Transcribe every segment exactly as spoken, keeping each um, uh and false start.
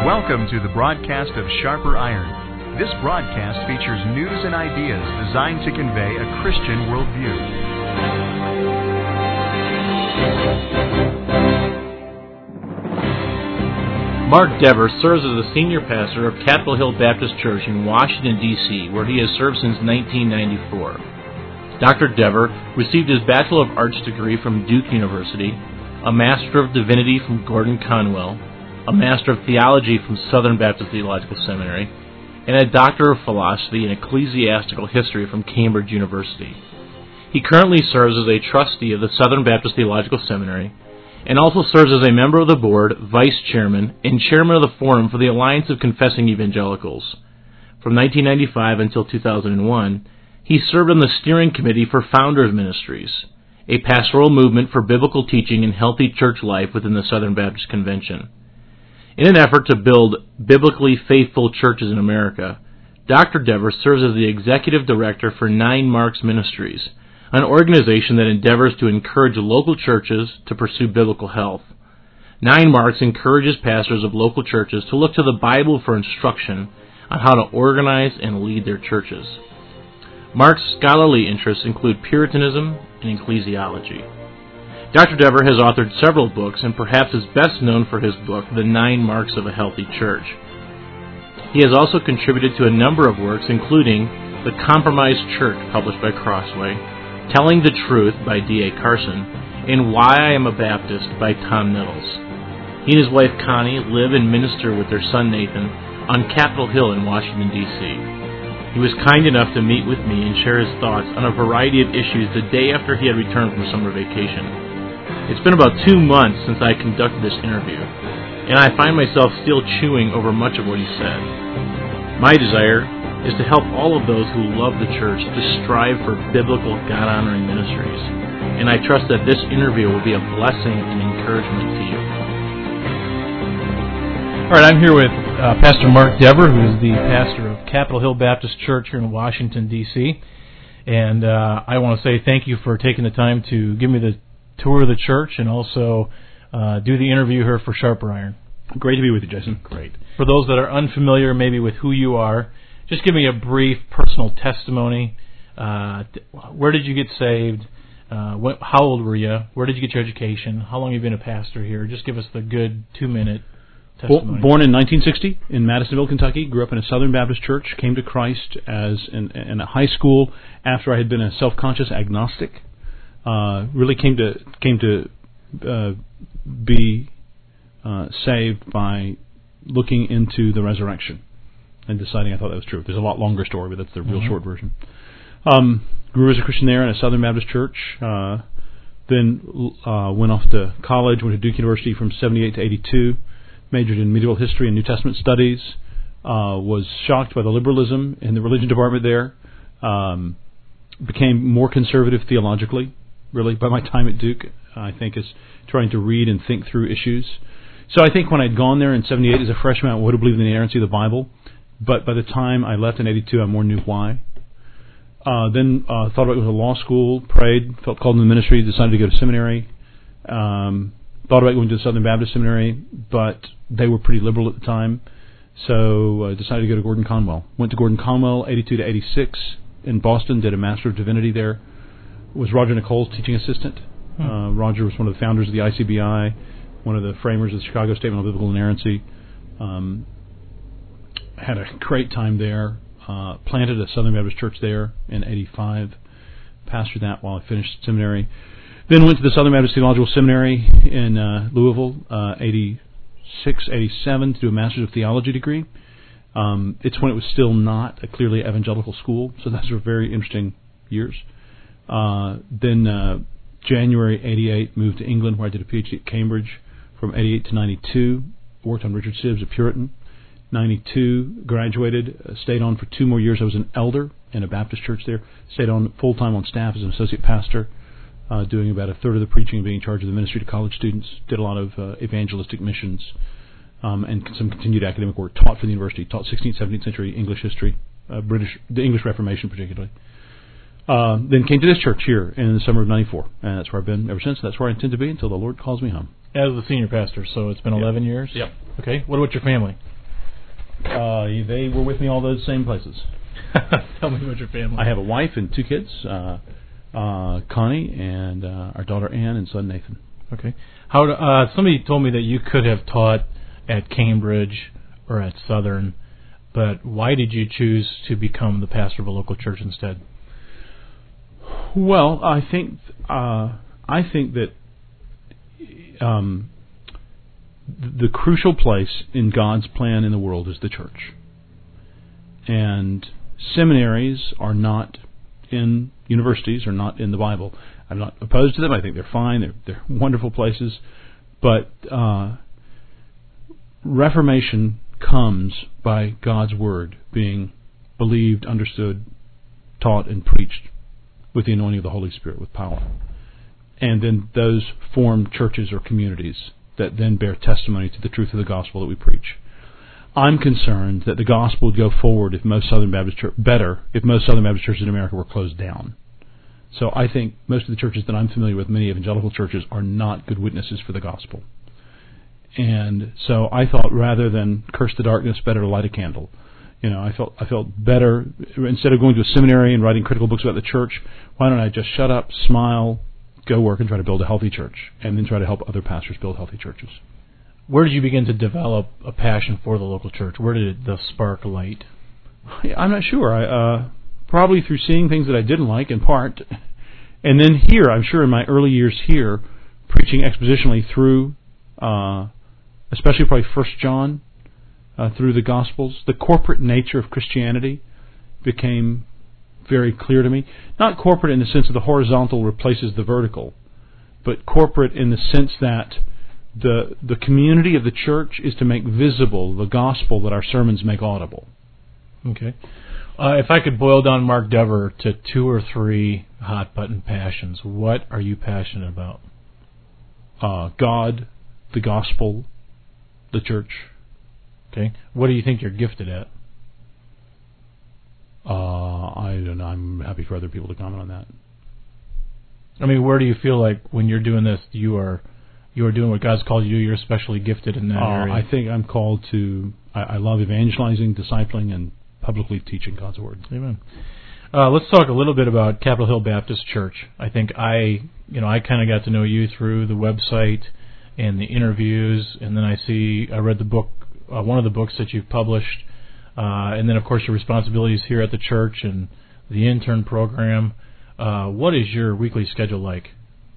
Welcome to the broadcast of Sharper Iron. This broadcast features news and ideas designed to convey a Christian worldview. Mark Dever serves as the senior pastor of Capitol Hill Baptist Church in Washington, D C, where he has served since nineteen ninety-four. Doctor Dever received his Bachelor of Arts degree from Duke University, a Master of Divinity from Gordon Conwell, a Master of Theology from Southern Baptist Theological Seminary, and a Doctor of Philosophy in Ecclesiastical History from Cambridge University. He currently serves as a trustee of the Southern Baptist Theological Seminary, and also serves as a member of the board, vice chairman, and chairman of the Forum for the Alliance of Confessing Evangelicals. From nineteen ninety-five until two thousand one, he served on the steering committee for Founders Ministries, a pastoral movement for biblical teaching and healthy church life within the Southern Baptist Convention. In an effort to build biblically faithful churches in America, Doctor Dever serves as the executive director for Nine Marks Ministries, an organization that endeavors to encourage local churches to pursue biblical health. Nine Marks encourages pastors of local churches to look to the Bible for instruction on how to organize and lead their churches. Mark's scholarly interests include Puritanism and ecclesiology. Doctor Dever has authored several books, and perhaps is best known for his book, The Nine Marks of a Healthy Church. He has also contributed to a number of works, including The Compromised Church, published by Crossway, Telling the Truth by D A Carson, and Why I Am a Baptist by Tom Nettles. He and his wife Connie live and minister with their son Nathan on Capitol Hill in Washington, D C He was kind enough to meet with me and share his thoughts on a variety of issues the day after he had returned from summer vacation. It's been about two months since I conducted this interview, and I find myself still chewing over much of what he said. My desire is to help all of those who love the church to strive for biblical, God-honoring ministries, and I trust that this interview will be a blessing and encouragement to you. All right, I'm here with uh, Pastor Mark Dever, who is the pastor of Capitol Hill Baptist Church here in Washington, D C, and uh, I want to say thank you for taking the time to give me the tour of the church and also uh, do the interview here for Sharper Iron. Great to be with you, Jason. Great. For those that are unfamiliar maybe with who you are, just give me a brief personal testimony. Uh, where did you get saved? Uh, what, how old were you? Where did you get your education? How long have you been a pastor here? Just give us the good two-minute testimony. Born in nineteen sixty in Madisonville, Kentucky, grew up in a Southern Baptist church, came to Christ as in, in a high school after I had been a self-conscious agnostic. Uh, really came to came to uh, be uh, saved by looking into the resurrection and deciding I thought that was true. There's a lot longer story, but that's the real mm-hmm. short version. Um, grew as a Christian there in a Southern Baptist church. Uh, then uh, went off to college, went to Duke University from seventy-eight to eighty-two. Majored in medieval history and New Testament studies. Uh, was shocked by the liberalism in the religion department there. Um, became more conservative theologically. Really, by my time at Duke, I think, is trying to read and think through issues. So I think when I'd gone there in seventy-eight as a freshman, I would have believed in the inerrancy of the Bible. But by the time I left in eighty-two, I more knew why. Uh, then uh, thought about going to law school, prayed, felt called in the ministry, decided to go to seminary. Um, thought about going to the Southern Baptist Seminary, but they were pretty liberal at the time. So I uh, decided to go to Gordon Conwell. Went to Gordon Conwell, eighty-two to eighty-six in Boston, did a Master of Divinity there. Was Roger Nicole's teaching assistant. Hmm. Uh, Roger was one of the founders of the I C B I, one of the framers of the Chicago Statement on Biblical Inerrancy. Um, had a great time there. Uh, planted a Southern Baptist church there in eighty-five. Pastored that while I finished seminary. Then went to the Southern Baptist Theological Seminary in uh, Louisville, uh, eighty-six, eighty-seven, to do a Master's of Theology degree. Um, it's when it was still not a clearly evangelical school, so those were very interesting years. Uh, then uh, January eighty-eight, moved to England, where I did a PhD at Cambridge from eighty-eight to ninety-two. Worked on Richard Sibbes, a Puritan. ninety-two, graduated, uh, stayed on for two more years. I was an elder in a Baptist church there. Stayed on full-time on staff as an associate pastor, uh, doing about a third of the preaching and being in charge of the ministry to college students. Did a lot of uh, evangelistic missions um, and some continued academic work. Taught for the university. Taught sixteenth, seventeenth century English history, uh, British, the English Reformation particularly. Uh, then came to this church here in the summer of ninety-four, and that's where I've been ever since. That's where I intend to be until the Lord calls me home. As the senior pastor, so it's been yep. eleven years? Yep. Okay. What about your family? Uh, they were with me all those same places. Tell me about your family. I have a wife and two kids, uh, uh, Connie and uh, our daughter Ann and son Nathan. Okay. How? Uh, somebody told me that you could have taught at Cambridge or at Southern, but why did you choose to become the pastor of a local church instead? Well, I think uh, I think that um, the crucial place in God's plan in the world is the church, and seminaries are not in universities, are not in the Bible. I'm not opposed to them. I think they're fine. They're they're wonderful places, but uh, Reformation comes by God's word being believed, understood, taught, and preached with the anointing of the Holy Spirit, with power. And then those form churches or communities that then bear testimony to the truth of the gospel that we preach. I'm concerned that the gospel would go forward if most Southern Baptist church better if most Southern Baptist churches in America were closed down. So I think most of the churches that I'm familiar with, many evangelical churches, are not good witnesses for the gospel. And so I thought, rather than curse the darkness, better to light a candle. You know, I felt I felt better, instead of going to a seminary and writing critical books about the church, why don't I just shut up, smile, go work, and try to build a healthy church, and then try to help other pastors build healthy churches. Where did you begin to develop a passion for the local church? Where did the spark light? I'm not sure. I uh, probably through seeing things that I didn't like, in part, and then here, I'm sure in my early years here, preaching expositionally through, uh, especially probably First John, uh, through the Gospels, the corporate nature of Christianity became very clear to me. Not corporate in the sense of the horizontal replaces the vertical, but corporate in the sense that the the community of the church is to make visible the gospel that our sermons make audible. Okay. Uh, if I could boil down Mark Dever to two or three hot button passions, what are you passionate about? Uh, God, the gospel, the church. Okay. What do you think you're gifted at? Uh, I don't know. I'm happy for other people to comment on that. I mean, where do you feel like when you're doing this, you are you are doing what God's called you to do? You're especially gifted in that uh, area. I think I'm called to. I, I love evangelizing, discipling, and publicly teaching God's word. Amen. Uh, let's talk a little bit about Capitol Hill Baptist Church. I think I, you know, I kind of got to know you through the website and the interviews, and then I see I read the book, uh, one of the books that you've published. Uh, and then, of course, your responsibilities here at the church and the intern program. Uh, what is your weekly schedule like?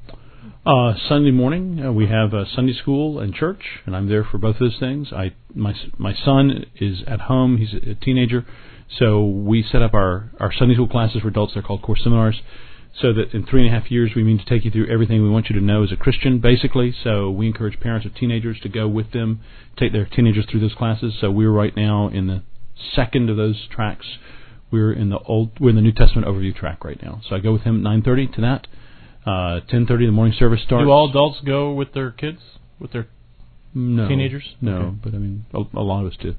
Uh, Sunday morning, uh, we have uh, Sunday school and church, and I'm there for both those things. I my my son is at home; he's a teenager, so we set up our, our Sunday school classes for adults. They're called core seminars, so that in three and a half years we mean to take you through everything we want you to know as a Christian, basically. So we encourage parents of teenagers to go with them, take their teenagers through those classes. So we're right now in the second of those tracks. We're in the old, we're in the New Testament overview track right now. So I go with him at nine thirty to that. Uh, ten thirty the morning service starts. Do all adults go with their kids, with their no, teenagers? No, okay. But I mean, a, a lot of us do.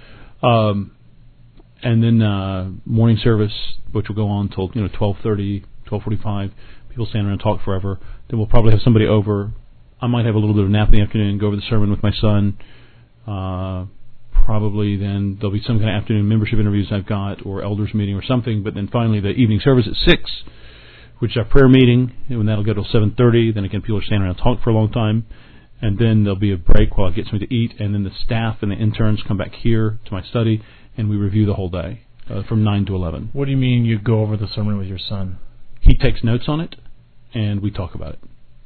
Um, and then uh, morning service, which will go on till you know twelve thirty, twelve forty-five. People stand around and talk forever. Then we'll probably have somebody over. I might have a little bit of a nap in the afternoon, go over the sermon with my son. Uh, Probably then there'll be some kind of afternoon membership interviews I've got, or elders meeting or something. But then finally the evening service at six, which is our prayer meeting, and that'll go till seven thirty. Then again, people are standing around and talk for a long time, and then there'll be a break while I get something to eat, and then the staff and the interns come back here to my study, and we review the whole day uh, from nine to eleven. What do you mean you go over the sermon with your son? He takes notes on it, and we talk about it.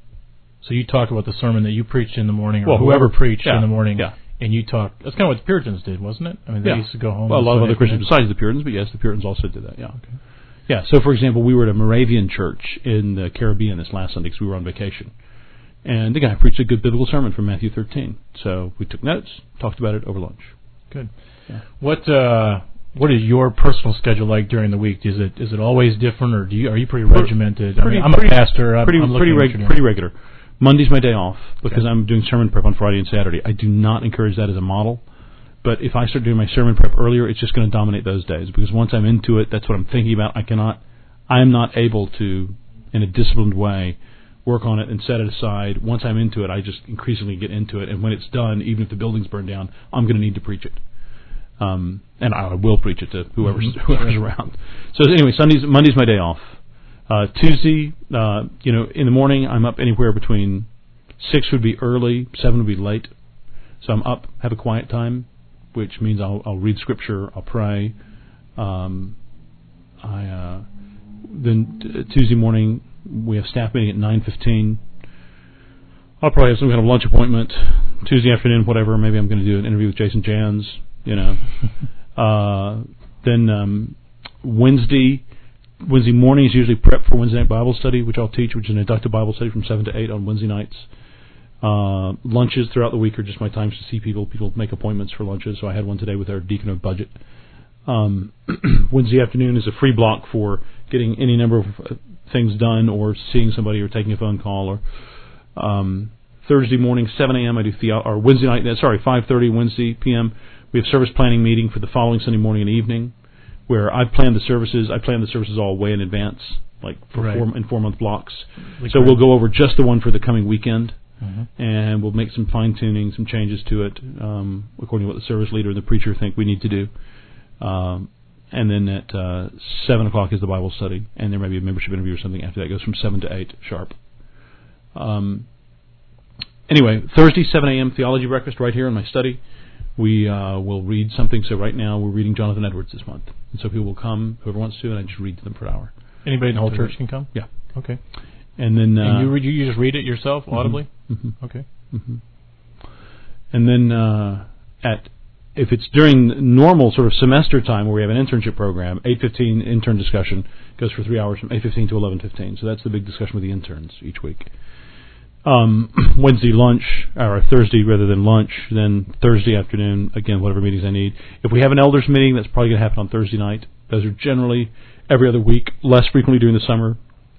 So you talk about the sermon that you preached in the morning, or well, whoever, whoever preached yeah, in the morning. Yeah. And you talk. That's kind of what the Puritans did, wasn't it? I mean, they yeah. used to go home. Well, a lot of other Christians minutes. besides the Puritans, but yes, the Puritans also did that. Yeah. Okay. Yeah. So, for example, we were at a Moravian church in the Caribbean this last Sunday because we were on vacation, and the guy preached a good biblical sermon from Matthew thirteen. So we took notes, talked about it over lunch. Good. Yeah. What uh, What is your personal schedule like during the week? Is it is it always different, or do you are you pretty regimented? Pretty, I mean, I'm pretty, a pastor. I'm, pretty I'm pretty reg- pretty regular. Monday's my day off because okay. I'm doing sermon prep on Friday and Saturday. I do not encourage that as a model. But if I start doing my sermon prep earlier, it's just going to dominate those days because once I'm into it, that's what I'm thinking about. I cannot, I am not able to, in a disciplined way, work on it and set it aside. Once I'm into it, I just increasingly get into it. And when it's done, even if the building's burned down, I'm going to need to preach it. Um, and I will preach it to whoever's mm-hmm. whoever's around. So anyway, Sundays, Monday's my day off. Uh, Tuesday, uh, you know, in the morning I'm up anywhere between six would be early, seven would be late. So I'm up, have a quiet time, which means I'll, I'll read scripture, I'll pray. Um, I uh, then t- Tuesday morning we have staff meeting at nine fifteen. I'll probably have some kind of lunch appointment. Tuesday afternoon, whatever. Maybe I'm going to do an interview with Jason Jans. You know. uh, then um, Wednesday, Wednesday morning is usually prep for Wednesday night Bible study, which I'll teach, which is an inductive Bible study from seven to eight on Wednesday nights. Uh, lunches throughout the week are just my times to see people. People make appointments for lunches. So I had one today with our deacon of budget. Um, Wednesday afternoon is a free block for getting any number of things done, or seeing somebody, or taking a phone call, or um, Thursday morning, seven a.m. I do theo- or Wednesday night. Sorry, five thirty Wednesday p m. We have service planning meeting for the following Sunday morning and evening, where I plan the services. I plan the services all way in advance, like for right. four in four month blocks. Like so we'll go over just the one for the coming weekend, mm-hmm. and we'll make some fine tuning, some changes to it, um, according to what the service leader and the preacher think we need to do. Um, and then at uh, seven o'clock is the Bible study, and there may be a membership interview or something after that. It goes from seven to eight sharp. Um, anyway, Thursday, seven a.m. theology breakfast right here in my study. We uh, will read something. So right now we're reading Jonathan Edwards this month. And so people will come, whoever wants to, and I just read to them for an hour. Anybody in the whole church can come? Yeah. Okay. And then uh, and you read, you just read it yourself audibly? Mm-hmm. Okay. Mm-hmm. And then uh, at if it's during normal sort of semester time where we have an internship program, eight fifteen intern discussion goes for three hours from eight fifteen to eleven fifteen. So that's the big discussion with the interns each week. Um, Wednesday lunch, or Thursday rather than lunch, then Thursday afternoon, again, whatever meetings I need. If we have an elders meeting, that's probably going to happen on Thursday night. Those are generally every other week, less frequently during the summer,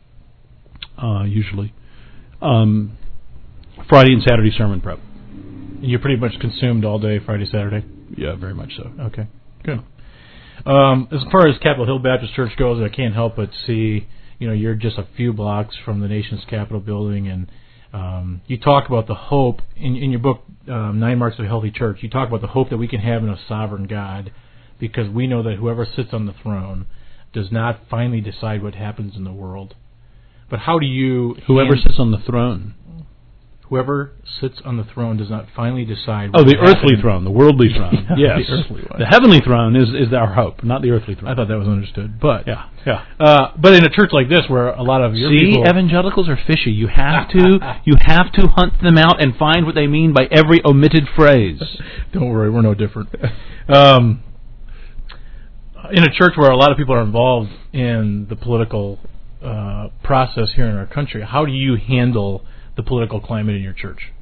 uh, usually. Um, Friday and Saturday sermon prep. You're pretty much consumed all day Friday, Saturday? Yeah, very much so. Okay, good. Um, as far as Capitol Hill Baptist Church goes, I can't help but see, you know, you're just a few blocks from the nation's Capitol building, and Um, you talk about the hope in, in your book, um, Nine Marks of a Healthy Church. You talk about the hope that we can have in a sovereign God, because we know that whoever sits on the throne does not finally decide what happens in the world. But how do you... Whoever hand, sits on the throne. Whoever sits on the throne does not finally decide what Oh, the happens. earthly throne, the worldly throne. Yeah, yes. the earthly one. The heavenly throne is, is our hope, not the earthly throne. I thought that was understood. But yeah, yeah. Uh, but in a church like this, where a lot of your See, people... evangelicals are fishy. You have to you have to hunt them out and find what they mean by every omitted phrase. Don't worry, we're no different. Um, in a church where a lot of people are involved in the political uh, process here in our country, how do you handle the political climate in your church?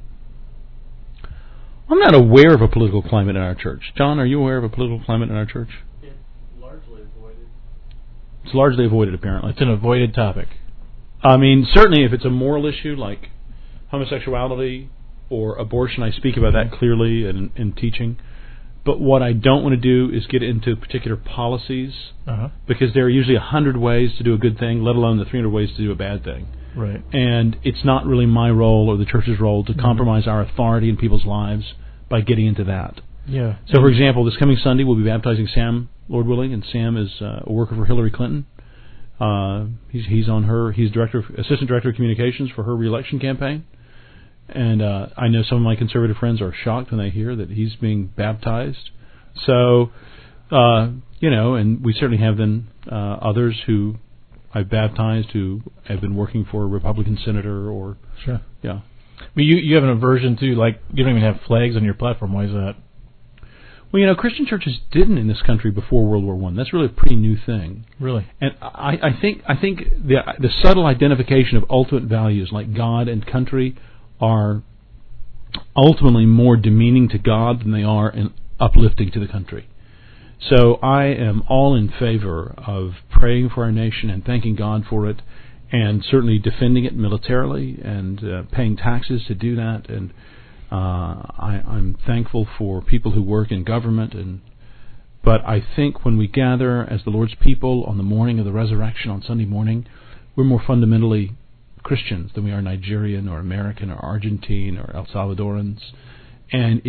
I'm not aware of a political climate in our church. John, are you aware of a political climate in our church? It's largely avoided. It's largely avoided, apparently. It's an avoided topic. I mean, certainly if it's a moral issue like homosexuality or abortion, I speak about that clearly in, in teaching. But what I don't want to do is get into particular policies, uh-huh. because there are usually a hundred ways to do a good thing, let alone the three hundred ways to do a bad thing. Right. And it's not really my role or the church's role to mm-hmm. compromise our authority in people's lives by getting into that. Yeah. So, for example, this coming Sunday we'll be baptizing Sam, Lord willing, and Sam is uh, a worker for Hillary Clinton. Uh, he's he's on her. He's director, of, assistant director of communications for her reelection campaign. And uh, I know some of my conservative friends are shocked when they hear that he's being baptized. So, uh, you know, and we certainly have then uh, others who I've baptized who have been working for a Republican senator or... Sure. Yeah. But you, you have an aversion to, like, you don't even have flags on your platform. Why is that? Well, you know, Christian churches didn't in this country before World War One. That's really a pretty new thing. Really? And I, I think I think the the subtle identification of ultimate values like God and country are ultimately more demeaning to God than they are in uplifting to the country. So I am all in favor of praying for our nation and thanking God for it, and certainly defending it militarily and uh, paying taxes to do that. And uh, I, I'm thankful for people who work in government. And but I think when we gather as the Lord's people on the morning of the resurrection on Sunday morning, we're more fundamentally Christians than we are Nigerian or American or Argentine or El Salvadorans. And it's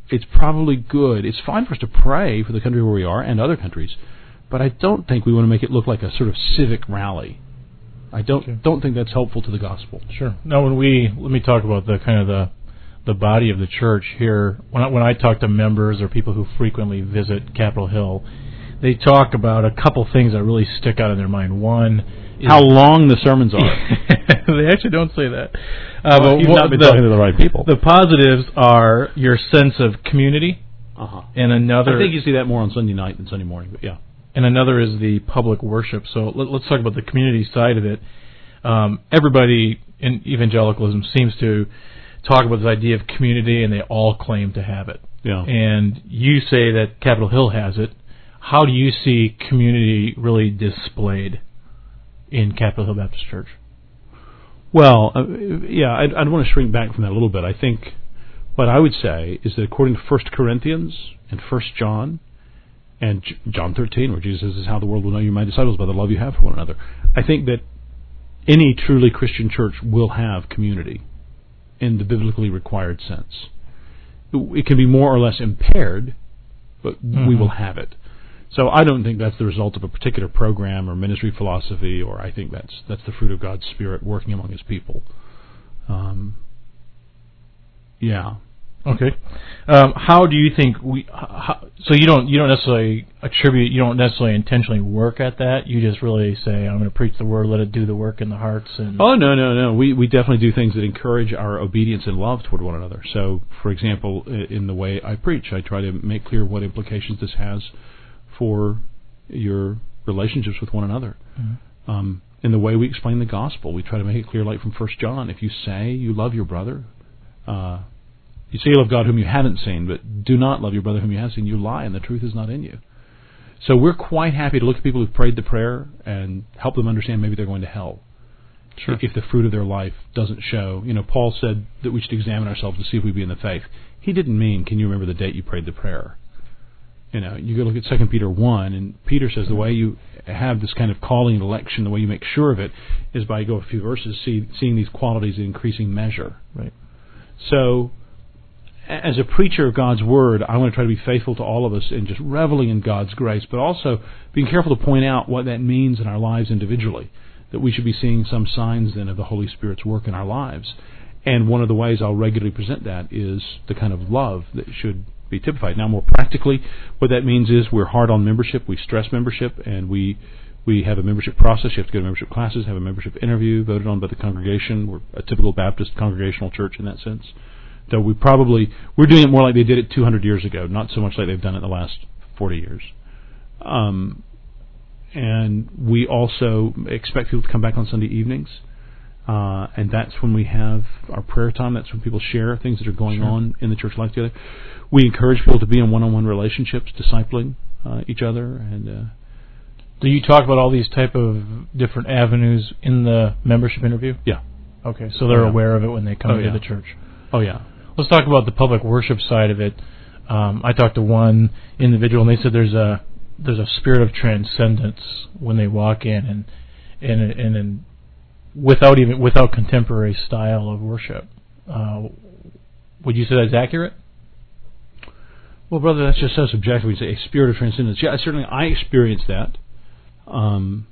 it's probably good. It's fine for us to pray for the country where we are and other countries, but I don't think we want to make it look like a sort of civic rally. I don't okay. don't think that's helpful to the gospel. Sure. Now, when we let me talk about the kind of the the body of the church here. When I, when I talk to members or people who frequently visit Capitol Hill, they talk about a couple things that really stick out in their mind. One is how long the sermons are. They actually don't say that. Uh, well, but you've not been the, talking to the right people. The positives are your sense of community, uh-huh. and another. I think you see that more on Sunday night than Sunday morning. But yeah. And another is the public worship. So let, let's talk about the community side of it. Um, everybody in evangelicalism seems to talk about this idea of community, and they all claim to have it. Yeah. And you say that Capitol Hill has it. How do you see community really displayed in Capitol Hill Baptist Church? Well, uh, yeah, I'd, I'd want to shrink back from that a little bit. I think what I would say is that according to First Corinthians and First John and J- John thirteen, where Jesus says, "This is how the world will know you're my disciples, by the love you have for one another," I think that any truly Christian church will have community in the biblically required sense. It can be more or less impaired, but mm-hmm. we will have it. So I don't think that's the result of a particular program or ministry philosophy, or I think that's that's the fruit of God's Spirit working among His people. Um, yeah. Okay. Um, how do you think we? How, so you don't you don't necessarily attribute, you don't necessarily intentionally work at that. You just really say, "I'm going to preach the word, let it do the work in the hearts." And oh no no no, we we definitely do things that encourage our obedience and love toward one another. So, for example, in the way I preach, I try to make clear what implications this has for your relationships with one another. Mm-hmm. Um, in the way we explain the gospel, we try to make it clear, like from First John, if you say you love your brother. Uh, You say you love God whom you haven't seen, but do not love your brother whom you have seen. You lie, and the truth is not in you. So we're quite happy to look at people who've prayed the prayer and help them understand maybe they're going to hell. Sure. If the fruit of their life doesn't show. You know, Paul said that we should examine ourselves to see if we be in the faith. He didn't mean, can you remember the date you prayed the prayer? You know, you go look at Second Peter one, and Peter says the way you have this kind of calling and election, the way you make sure of it, is by, go a few verses, see, seeing these qualities in increasing measure. Right. So, as a preacher of God's Word, I want to try to be faithful to all of us in just reveling in God's grace, but also being careful to point out what that means in our lives individually, that we should be seeing some signs then of the Holy Spirit's work in our lives. And one of the ways I'll regularly present that is the kind of love that should be typified. Now, more practically, what that means is we're hard on membership, we stress membership, and we we have a membership process. You have to go to membership classes, have a membership interview voted on by the congregation. We're a typical Baptist congregational church in that sense. Though we probably, we're doing it more like they did it two hundred years ago, not so much like they've done it in the last forty years. Um, and we also expect people to come back on Sunday evenings. Uh, and that's when we have our prayer time. That's when people share things that are going sure. on in the church life together. We encourage people to be in one-on-one relationships, discipling uh, each other. And uh, do you talk about all these type of different avenues in the membership interview? Yeah. Okay, so they're oh, yeah. aware of it when they come oh, to yeah. the church. Oh, yeah. Let's talk about the public worship side of it. Um, I talked to one individual, and they said there's a there's a spirit of transcendence when they walk in, and and and, and without even without contemporary style of worship. Uh, would you say that's accurate? Well, brother, that's just so subjective. We say a spirit of transcendence. Yeah, certainly I experienced that. Um,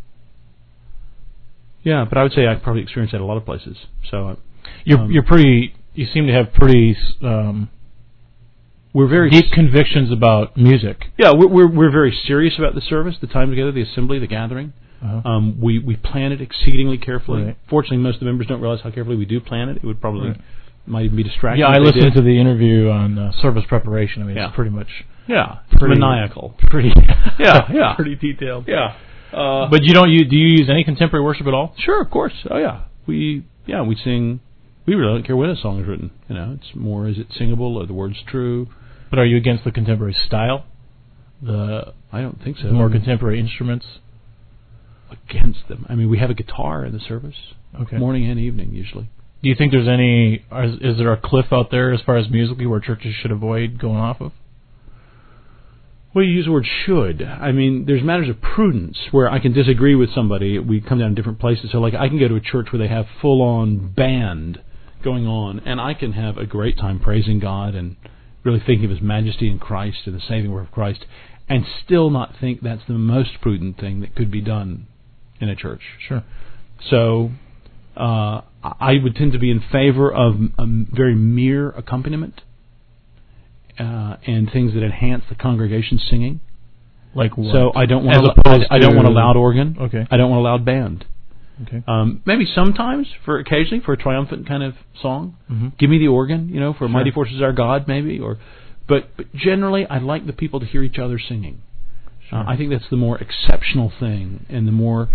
yeah, but I would say I probably experienced that at a lot of places. So you're um, you're pretty. You seem to have pretty um, we're very deep s- convictions about music. Yeah, we're, we're we're very serious about the service, the time together, the assembly, the gathering. Uh-huh. Um, we we plan it exceedingly carefully. Right. Fortunately, most of the members don't realize how carefully we do plan it. It would probably right. might even be distracting. Yeah, I listened to the interview on uh, service preparation. I mean, yeah. it's pretty much yeah, pretty, maniacal, pretty yeah, yeah, pretty detailed. Yeah, uh, but you don't you do you use any contemporary worship at all? Sure, of course. Oh yeah, we yeah we sing. We really don't care when a song is written. You know, it's more, is it singable? Are the words true? But are you against the contemporary style? The I don't think so. The more contemporary instruments? Against them. I mean, we have a guitar in the service. Okay. Morning and evening, usually. Do you think there's any, is, is there a cliff out there as far as musically where churches should avoid going off of? Well, you use the word should. I mean, there's matters of prudence where I can disagree with somebody. We come down to different places. So, like, I can go to a church where they have full-on band going on, and I can have a great time praising God and really thinking of His majesty in Christ and the saving work of Christ, and still not think that's the most prudent thing that could be done in a church. Sure. So uh, I would tend to be in favor of a very mere accompaniment uh, and things that enhance the congregation singing. Like what? So I don't want As a, opposed I, I don't to- want a loud organ. Okay. I don't want a loud band. Okay. Um, maybe sometimes, for occasionally, for a triumphant kind of song, Mm-hmm. give me the organ, you know, for Sure. Mighty Forces Our God, maybe. Or, but, but generally, I like the people to hear each other singing. Sure. Uh, I think that's the more exceptional thing, and the more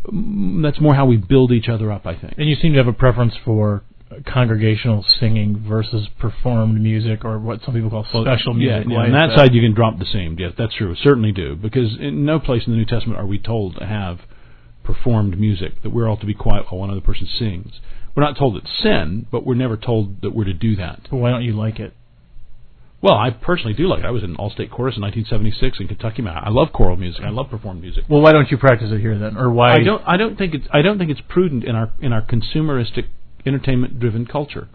mm, that's more how we build each other up, I think. And you seem to have a preference for congregational singing versus performed music, or what some people call special yeah, music. yeah, Why on is that side, you can drop the same. Yes, that's true. Certainly do, because in no place in the New Testament are we told to have performed music, that we're all to be quiet while one other person sings. We're not told it's sin, but we're never told that we're to do that. But why don't you like it? Well, I personally do like it. I was in all-state chorus in nineteen seventy-six in Kentucky. I love choral music. I love performed music. Well, why don't you practice it here then, or why? I don't. I don't think it's. I don't think it's prudent in our in our consumeristic, entertainment-driven culture.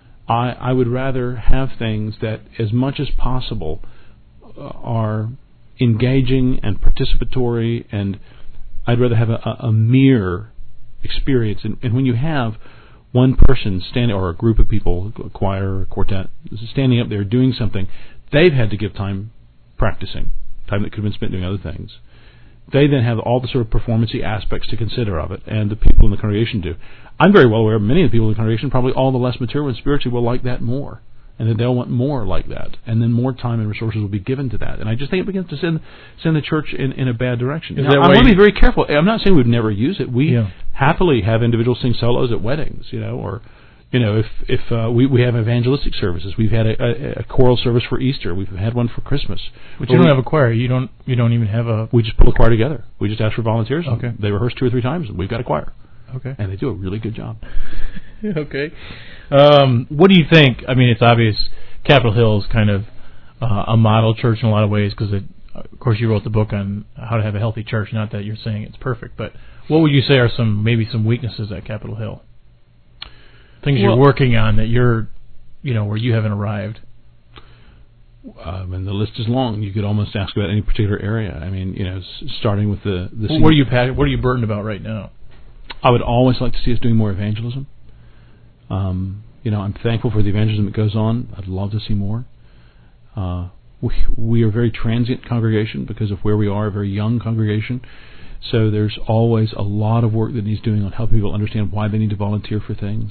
I I would rather have things that, as much as possible, uh, are engaging and participatory, and I'd rather have a, a, a mere experience. And, and when you have one person standing, or a group of people, a choir, a quartet, standing up there doing something, they've had to give time practicing, time that could have been spent doing other things. They then have all the sort of performancy aspects to consider of it, and the people in the congregation do. I'm very well aware many of the people in the congregation, probably all the less mature ones spiritually, will like that more, and that they'll want more like that, and then more time and resources will be given to that. And I just think it begins to send send the church in, in a bad direction. Is Now, that I why want to you- be very careful. I'm not saying we'd never use it. We Yeah. happily have individuals sing solos at weddings, you know, or you know, if if uh, we we have evangelistic services, we've had a, a, a choral service for Easter, we've had one for Christmas. But you don't have a choir. You don't. You don't even have a. We just pull a choir together. We just ask for volunteers. Okay. They rehearse two or three times, and we've got a choir, Okay. and they do a really good job. Okay. Um, what do you think? I mean, it's obvious Capitol Hill is kind of uh, a model church in a lot of ways because, of course, you wrote the book on how to have a healthy church. Not that you're saying it's perfect, but what would you say are some maybe some weaknesses at Capitol Hill? Things Well- you're working on that you're, you know, where you haven't arrived. Um, and the list is long. You could almost ask about any particular area. I mean, you know, s- starting with the the. What are you pa- What are you burdened about right now? I would always like to see us doing more evangelism. Um, you know, I'm thankful for the evangelism that goes on. I'd love to see more. Uh, we we are a very transient congregation because of where we are, a very young congregation. So there's always a lot of work that needs doing on helping people understand why they need to volunteer for things.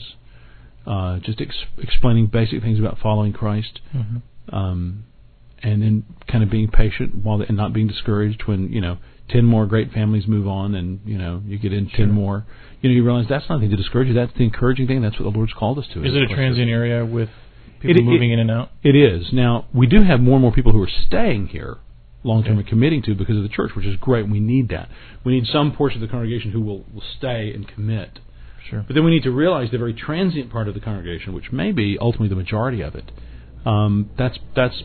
Uh, just ex- explaining basic things about following Christ. Mm-hmm. Um, and then kind of being patient while and not being discouraged when, you know, ten more great families move on and, you know, you get in Sure. ten more. You know, you realize that's not the thing to discourage you. That's the encouraging thing. That's what the Lord's called us to. Is it a transient area with people It- it- moving in and out? It is. Now, we do have more and more people who are staying here long-term Okay. and committing to because of the church, which is great. We need that. We need some portion of the congregation who will, will stay and commit. Sure. But then we need to realize the very transient part of the congregation, which may be ultimately the majority of it. Um, that's that's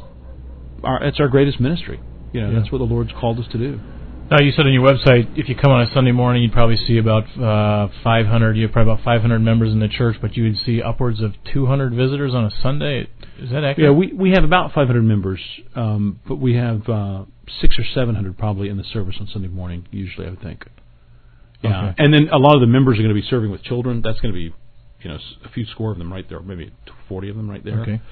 our that's our greatest ministry. You know, Yeah. that's what the Lord's called us to do. Now, you said on your website, if you come on a Sunday morning, you'd probably see about uh, five hundred. You have probably about five hundred members in the church, but you would see upwards of two hundred visitors on a Sunday. Is that accurate? Yeah, we we have about five hundred members, um, but we have uh, six or seven hundred probably in the service on Sunday morning. Usually, I would think. Yeah, Okay. and then a lot of the members are going to be serving with children. That's going to be, you know, s- a few score of them right there, maybe forty of them right there. Okay.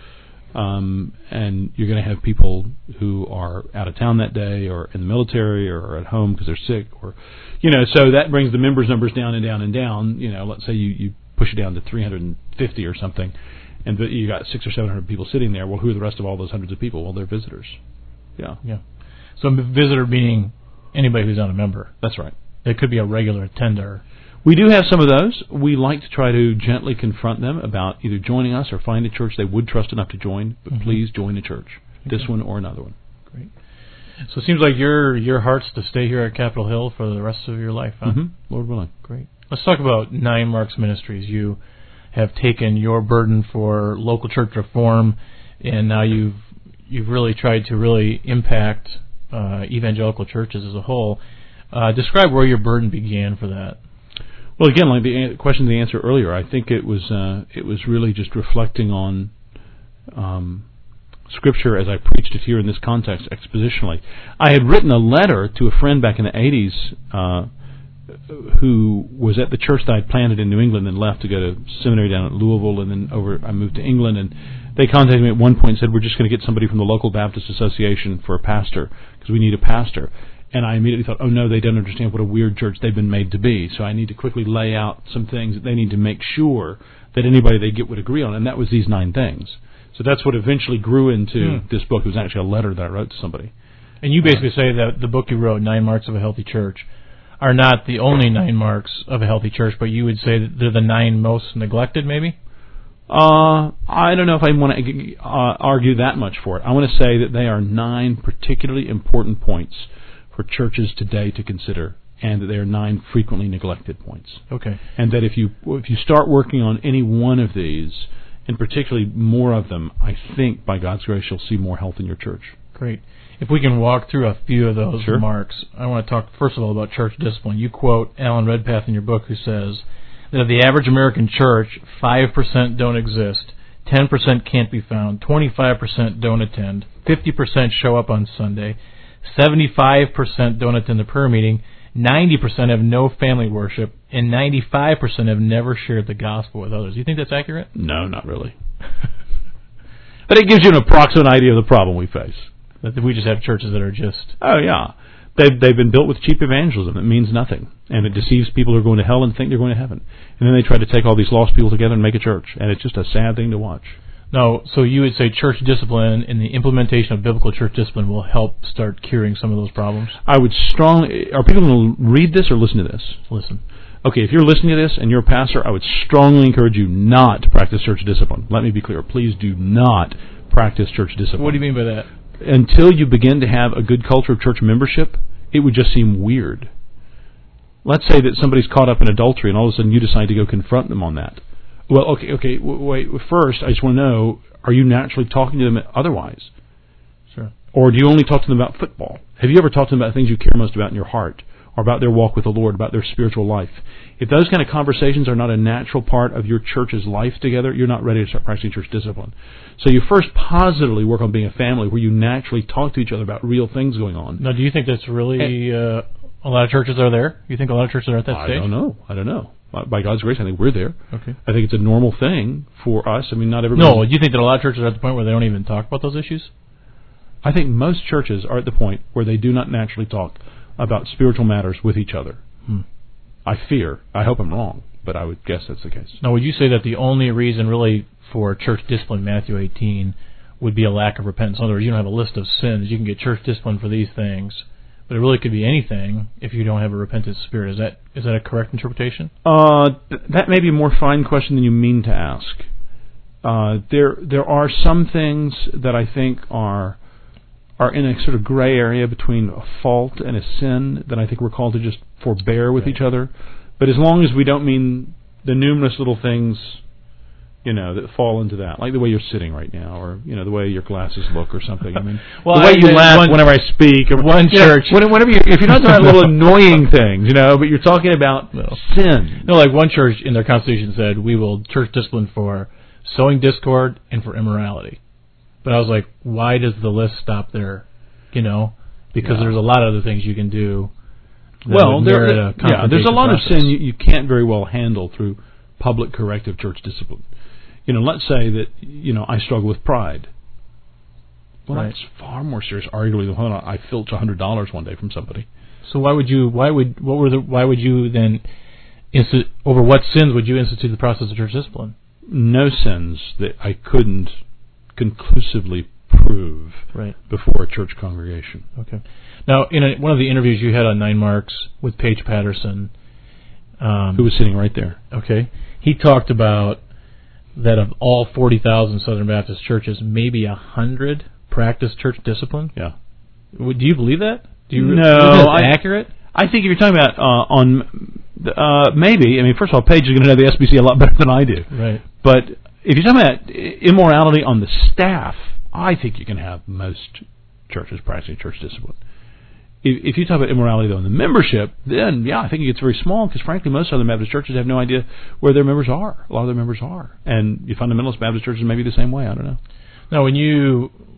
Um, and you're going to have people who are out of town that day, or in the military, or are at home because they're sick, or, you know, so that brings the members' numbers down and down and down. You know, let's say you, you push it down to three hundred fifty or something, and you got six or seven hundred people sitting there. Well, who are the rest of all those hundreds of people? Well, they're visitors. Yeah, Yeah. So a visitor being anybody who's not a member. that's right. It could be a regular attender. We do have some of those. We like to try to gently confront them about either joining us or find a church they would trust enough to join, but Mhm. please join a church, this Okay. one or another one. Great. So it seems like your your heart's to stay here at Capitol Hill for the rest of your life, huh? Mm-hmm. Lord willing. Great. Let's talk about Nine Marks Ministries. You have taken your burden for local church reform, and now you've you've really tried to really impact uh, evangelical churches as a whole. Uh, describe where your burden began for that. Well, again, like the an- question, the answer earlier, I think it was uh, it was really just reflecting on um, Scripture as I preached it here in this context expositionally. I had written a letter to a friend back in the eighties uh, who was at the church that I had planted in New England and left to go to seminary down at Louisville, and then over I moved to England, and they contacted me at one point and said, we're just going to get somebody from the local Baptist Association for a pastor because we need a pastor. And I immediately thought, oh no, they don't understand what a weird church they've been made to be. So I need to quickly lay out some things that they need to make sure that anybody they get would agree on. And that was these nine things. So that's what eventually grew into hmm. this book. It was actually a letter that I wrote to somebody. And you basically say that the book you wrote, Nine Marks of a Healthy Church, are not the only nine marks of a healthy church, but you would say that they're the nine most neglected, maybe? Uh, I don't know if I want to uh, argue that much for it. I want to say that they are nine particularly important points for churches today to consider, and that they are nine frequently neglected points. Okay. And that if you if you start working on any one of these, and particularly more of them, I think by God's grace you'll see more health in your church. Great. If we can walk through a few of those sure. marks, I want to talk first of all about church discipline. You quote Alan Redpath in your book, who says that of the average American church, five percent don't exist, ten percent can't be found, twenty-five percent don't attend, fifty percent show up on Sunday, seventy-five percent don't attend the prayer meeting, ninety percent have no family worship, and ninety-five percent have never shared the gospel with others. Do you think that's accurate? No, not really. But it gives you an approximate idea of the problem we face. That we just have churches that are just... Oh, yeah. They've, they've been built with cheap evangelism. It means nothing. And it deceives people who are going to hell and think they're going to heaven. And then they try to take all these lost people together and make a church. And it's just a sad thing to watch. No, so you would say church discipline and the implementation of biblical church discipline will help start curing some of those problems? I would strongly... Are people going to read this or listen to this? Listen. Okay, if you're listening to this and you're a pastor, I would strongly encourage you not to practice church discipline. Let me be clear. Please do not practice church discipline. What do you mean by that? Until you begin to have a good culture of church membership, it would just seem weird. Let's say that somebody's caught up in adultery and all of a sudden you decide to go confront them on that. Well, okay, okay, wait, first, I just want to know, are you naturally talking to them otherwise? Sure. Or do you only talk to them about football? Have you ever talked to them about things you care most about in your heart, or about their walk with the Lord, about their spiritual life? If those kind of conversations are not a natural part of your church's life together, you're not ready to start practicing church discipline. So you first positively work on being a family where you naturally talk to each other about real things going on. Now, do you think that's really... Uh, a lot of churches are there? You think a lot of churches are at that I stage? I don't know. I don't know. By God's grace, I think we're there. Okay. I think it's a normal thing for us. I mean, not everybody... No, you think that a lot of churches are at the point where they don't even talk about those issues? I think most churches are at the point where they do not naturally talk about spiritual matters with each other. Hmm. I fear. I hope I'm wrong, but I would guess that's the case. Now, would you say that the only reason really for church discipline, Matthew eighteen, would be a lack of repentance? In other words, you don't have a list of sins. You can get church discipline for these things, but it really could be anything if you don't have a repentant spirit. Is that is that a correct interpretation? Uh, th- that may be a more fine question than you mean to ask. Uh, there there are some things that I think are are in a sort of gray area between a fault and a sin that I think we're called to just forbear with right. each other. But as long as we don't mean the numerous little things, you know, that fall into that, like the way you're sitting right now, or you know, the way your glasses look, or something. I mean, well, the way I you laugh one, whenever I speak, or one church. Know, whenever you, if you're not talking about little annoying things, you know, but you're talking about no. sin. No, like one church in their constitution said, we will church discipline for sowing discord and for immorality. But I was like, why does the list stop there? You know, because yeah. there's a lot of other things you can do. Well, there, yeah, there's a lot process. of sin you, you can't very well handle through public corrective church discipline. You know, let's say that, you know, I struggle with pride. Well, right. that's far more serious, arguably, than when I filched one hundred dollars one day from somebody. So why would you, why would, what were the, why would you then, institute, over what sins would you institute the process of church discipline? No sins that I couldn't conclusively prove right. before a church congregation. Okay. Now, in a, one of the interviews you had on Nine Marks with Paige Patterson, um, who was sitting right there, okay, he talked about that of all forty thousand Southern Baptist churches, maybe a hundred practice church discipline. Yeah. Do you believe that? Do you? No, is that I, accurate? I think if you're talking about uh, on, uh, maybe. I mean, first of all, Paige is going to know the S B C a lot better than I do. Right. But if you're talking about immorality on the staff, I think you can have most churches practicing church discipline. If, if you talk about immorality, though, in the membership, then, yeah, I think it gets very small, because, frankly, most Southern Baptist churches have no idea where their members are. A lot of their members are. And your fundamentalist Baptist churches may be the same way. I don't know. Now, when you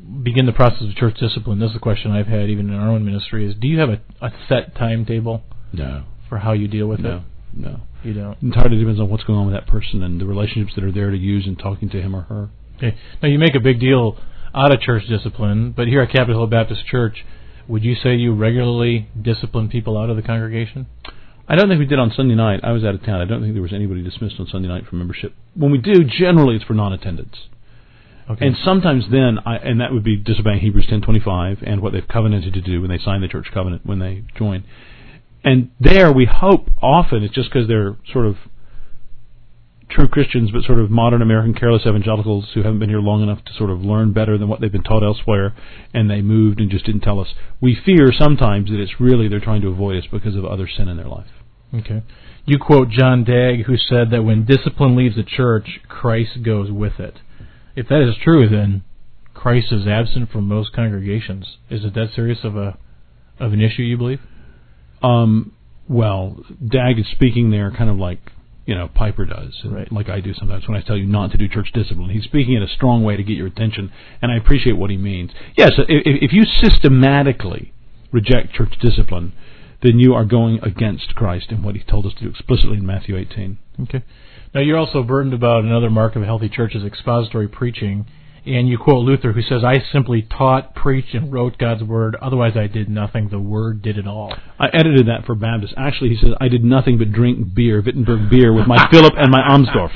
begin the process of church discipline, this is a question I've had even in our own ministry, is do you have a, a set timetable No. for how you deal with No. it? No. You don't? It entirely depends on what's going on with that person and the relationships that are there to use in talking to him or her. Okay. Now, you make a big deal out of church discipline, but here at Capitol Hill Baptist Church, would you say you regularly discipline people out of the congregation? I don't think we did on Sunday night. I was out of town. I don't think there was anybody dismissed on Sunday night from membership. When we do, generally it's for non-attendance. Okay. And sometimes then, I, and that would be disobeying Hebrews ten twenty-five and what they've covenanted to do when they sign the church covenant when they join. And there we hope often it's just because they're sort of true Christians but sort of modern American careless evangelicals who haven't been here long enough to sort of learn better than what they've been taught elsewhere, and they moved and just didn't tell us. We fear sometimes that it's really they're trying to avoid us because of other sin in their life. Okay. You quote John Dagg, who said that when discipline leaves the church, Christ goes with it. If that is true, then Christ is absent from most congregations. Is it that serious of a of an issue, you believe? Um, well, Dagg is speaking there kind of like, you know, Piper does, right. like I do sometimes when I tell you not to do church discipline. He's speaking in a strong way to get your attention, and I appreciate what he means. Yes, if, if you systematically reject church discipline, then you are going against Christ and what he told us to do explicitly in Matthew eighteen. Okay. Now, you're also burdened about another mark of a healthy church is expository preaching, and you quote Luther, who says, "I simply taught, preached, and wrote God's Word. Otherwise I did nothing. The Word did it all." I edited that for Baptist. Actually, he says, "I did nothing but drink beer, Wittenberg beer, with my Philip and my Amsdorf."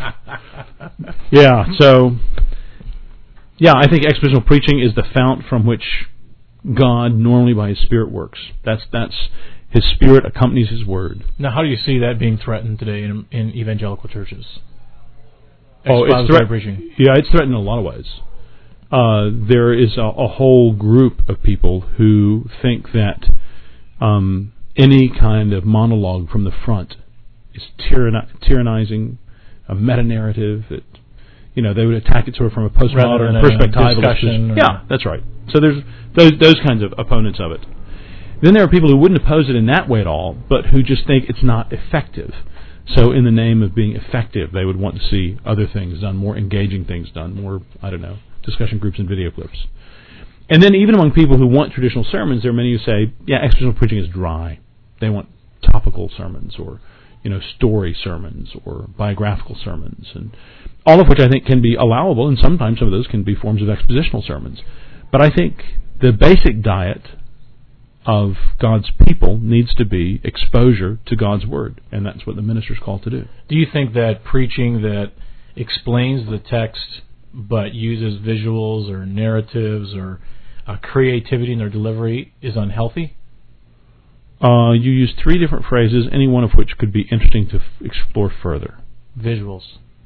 Yeah, so, yeah, I think expositional preaching is the fount from which God, normally by His Spirit, works. That's that's His Spirit accompanies His Word. Now, how do you see that being threatened today in, in evangelical churches? Oh, it's threat- preaching. Yeah, it's threatened in a lot of ways. Uh, there is a, a whole group of people who think that um, any kind of monologue from the front is tyranni- tyrannizing, a meta-narrative. That, you know, they would attack it sort of from a postmodern perspectivalist. Yeah, that's right. So there's those those kinds of opponents of it. Then there are people who wouldn't oppose it in that way at all, but who just think it's not effective. So in the name of being effective, they would want to see other things done, more engaging things done, more, I don't know, discussion groups and video clips. And then even among people who want traditional sermons, there are many who say, yeah, expositional preaching is dry. They want topical sermons or, you know, story sermons or biographical sermons, and all of which I think can be allowable, and sometimes some of those can be forms of expositional sermons. But I think the basic diet of God's people needs to be exposure to God's Word, and that's what the minister's called to do. Do you think that preaching that explains the text but uses visuals or narratives or uh, creativity in their delivery is unhealthy? Uh, you use three different phrases, any one of which could be interesting to f- explore further. Visuals.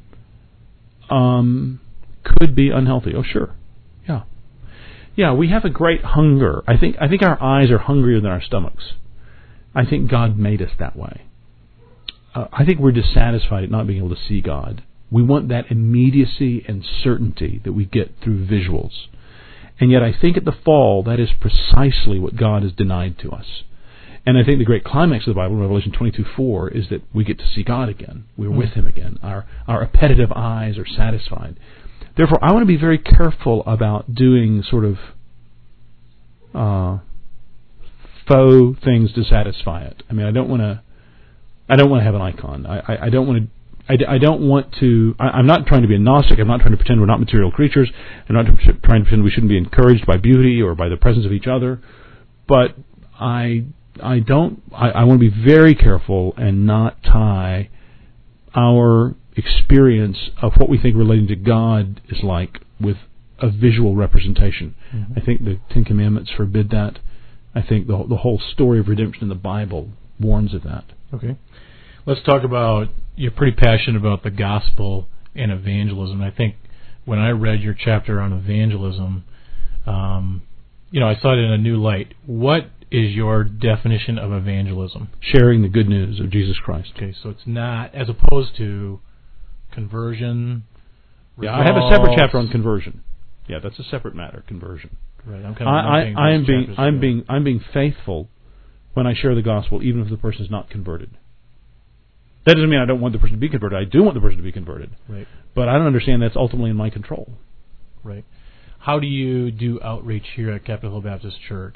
Um, could be unhealthy. Oh, sure. Yeah. Yeah, we have a great hunger. I think I think our eyes are hungrier than our stomachs. I think God made us that way. Uh, I think we're dissatisfied at not being able to see God. We want that immediacy and certainty that we get through visuals. And yet I think at the fall, that is precisely what God has denied to us. And I think the great climax of the Bible, Revelation twenty-two four, is that we get to see God again. We're with Him again. Our, our appetitive eyes are satisfied. Therefore, I want to be very careful about doing sort of uh, faux things to satisfy it. I mean, I don't want to. I don't want to have an icon. I, I, I don't want to. I, I don't want to. I, I'm not trying to be a Gnostic. I'm not trying to pretend we're not material creatures. I'm not trying to pretend we shouldn't be encouraged by beauty or by the presence of each other. But I, I don't. I, I want to be very careful and not tie our experience of what we think relating to God is like with a visual representation. Mm-hmm. I think the Ten Commandments forbid that. I think the the whole story of redemption in the Bible warns of that. Okay. Let's talk about, you're pretty passionate about the gospel and evangelism. I think when I read your chapter on evangelism, um, you know, I saw it in a new light. What is your definition of evangelism? Sharing the good news of Jesus Christ. Okay, so it's not, as opposed to conversion. Yeah, I have a separate chapter on conversion. Yeah, that's a separate matter, conversion. Right. I'm kind of I, I, I am being, I'm being, I'm being faithful when I share the gospel, even if the person is not converted. That doesn't mean I don't want the person to be converted. I do want the person to be converted. Right. But I don't understand that's ultimately in my control. Right. How do you do outreach here at Capitol Hill Baptist Church?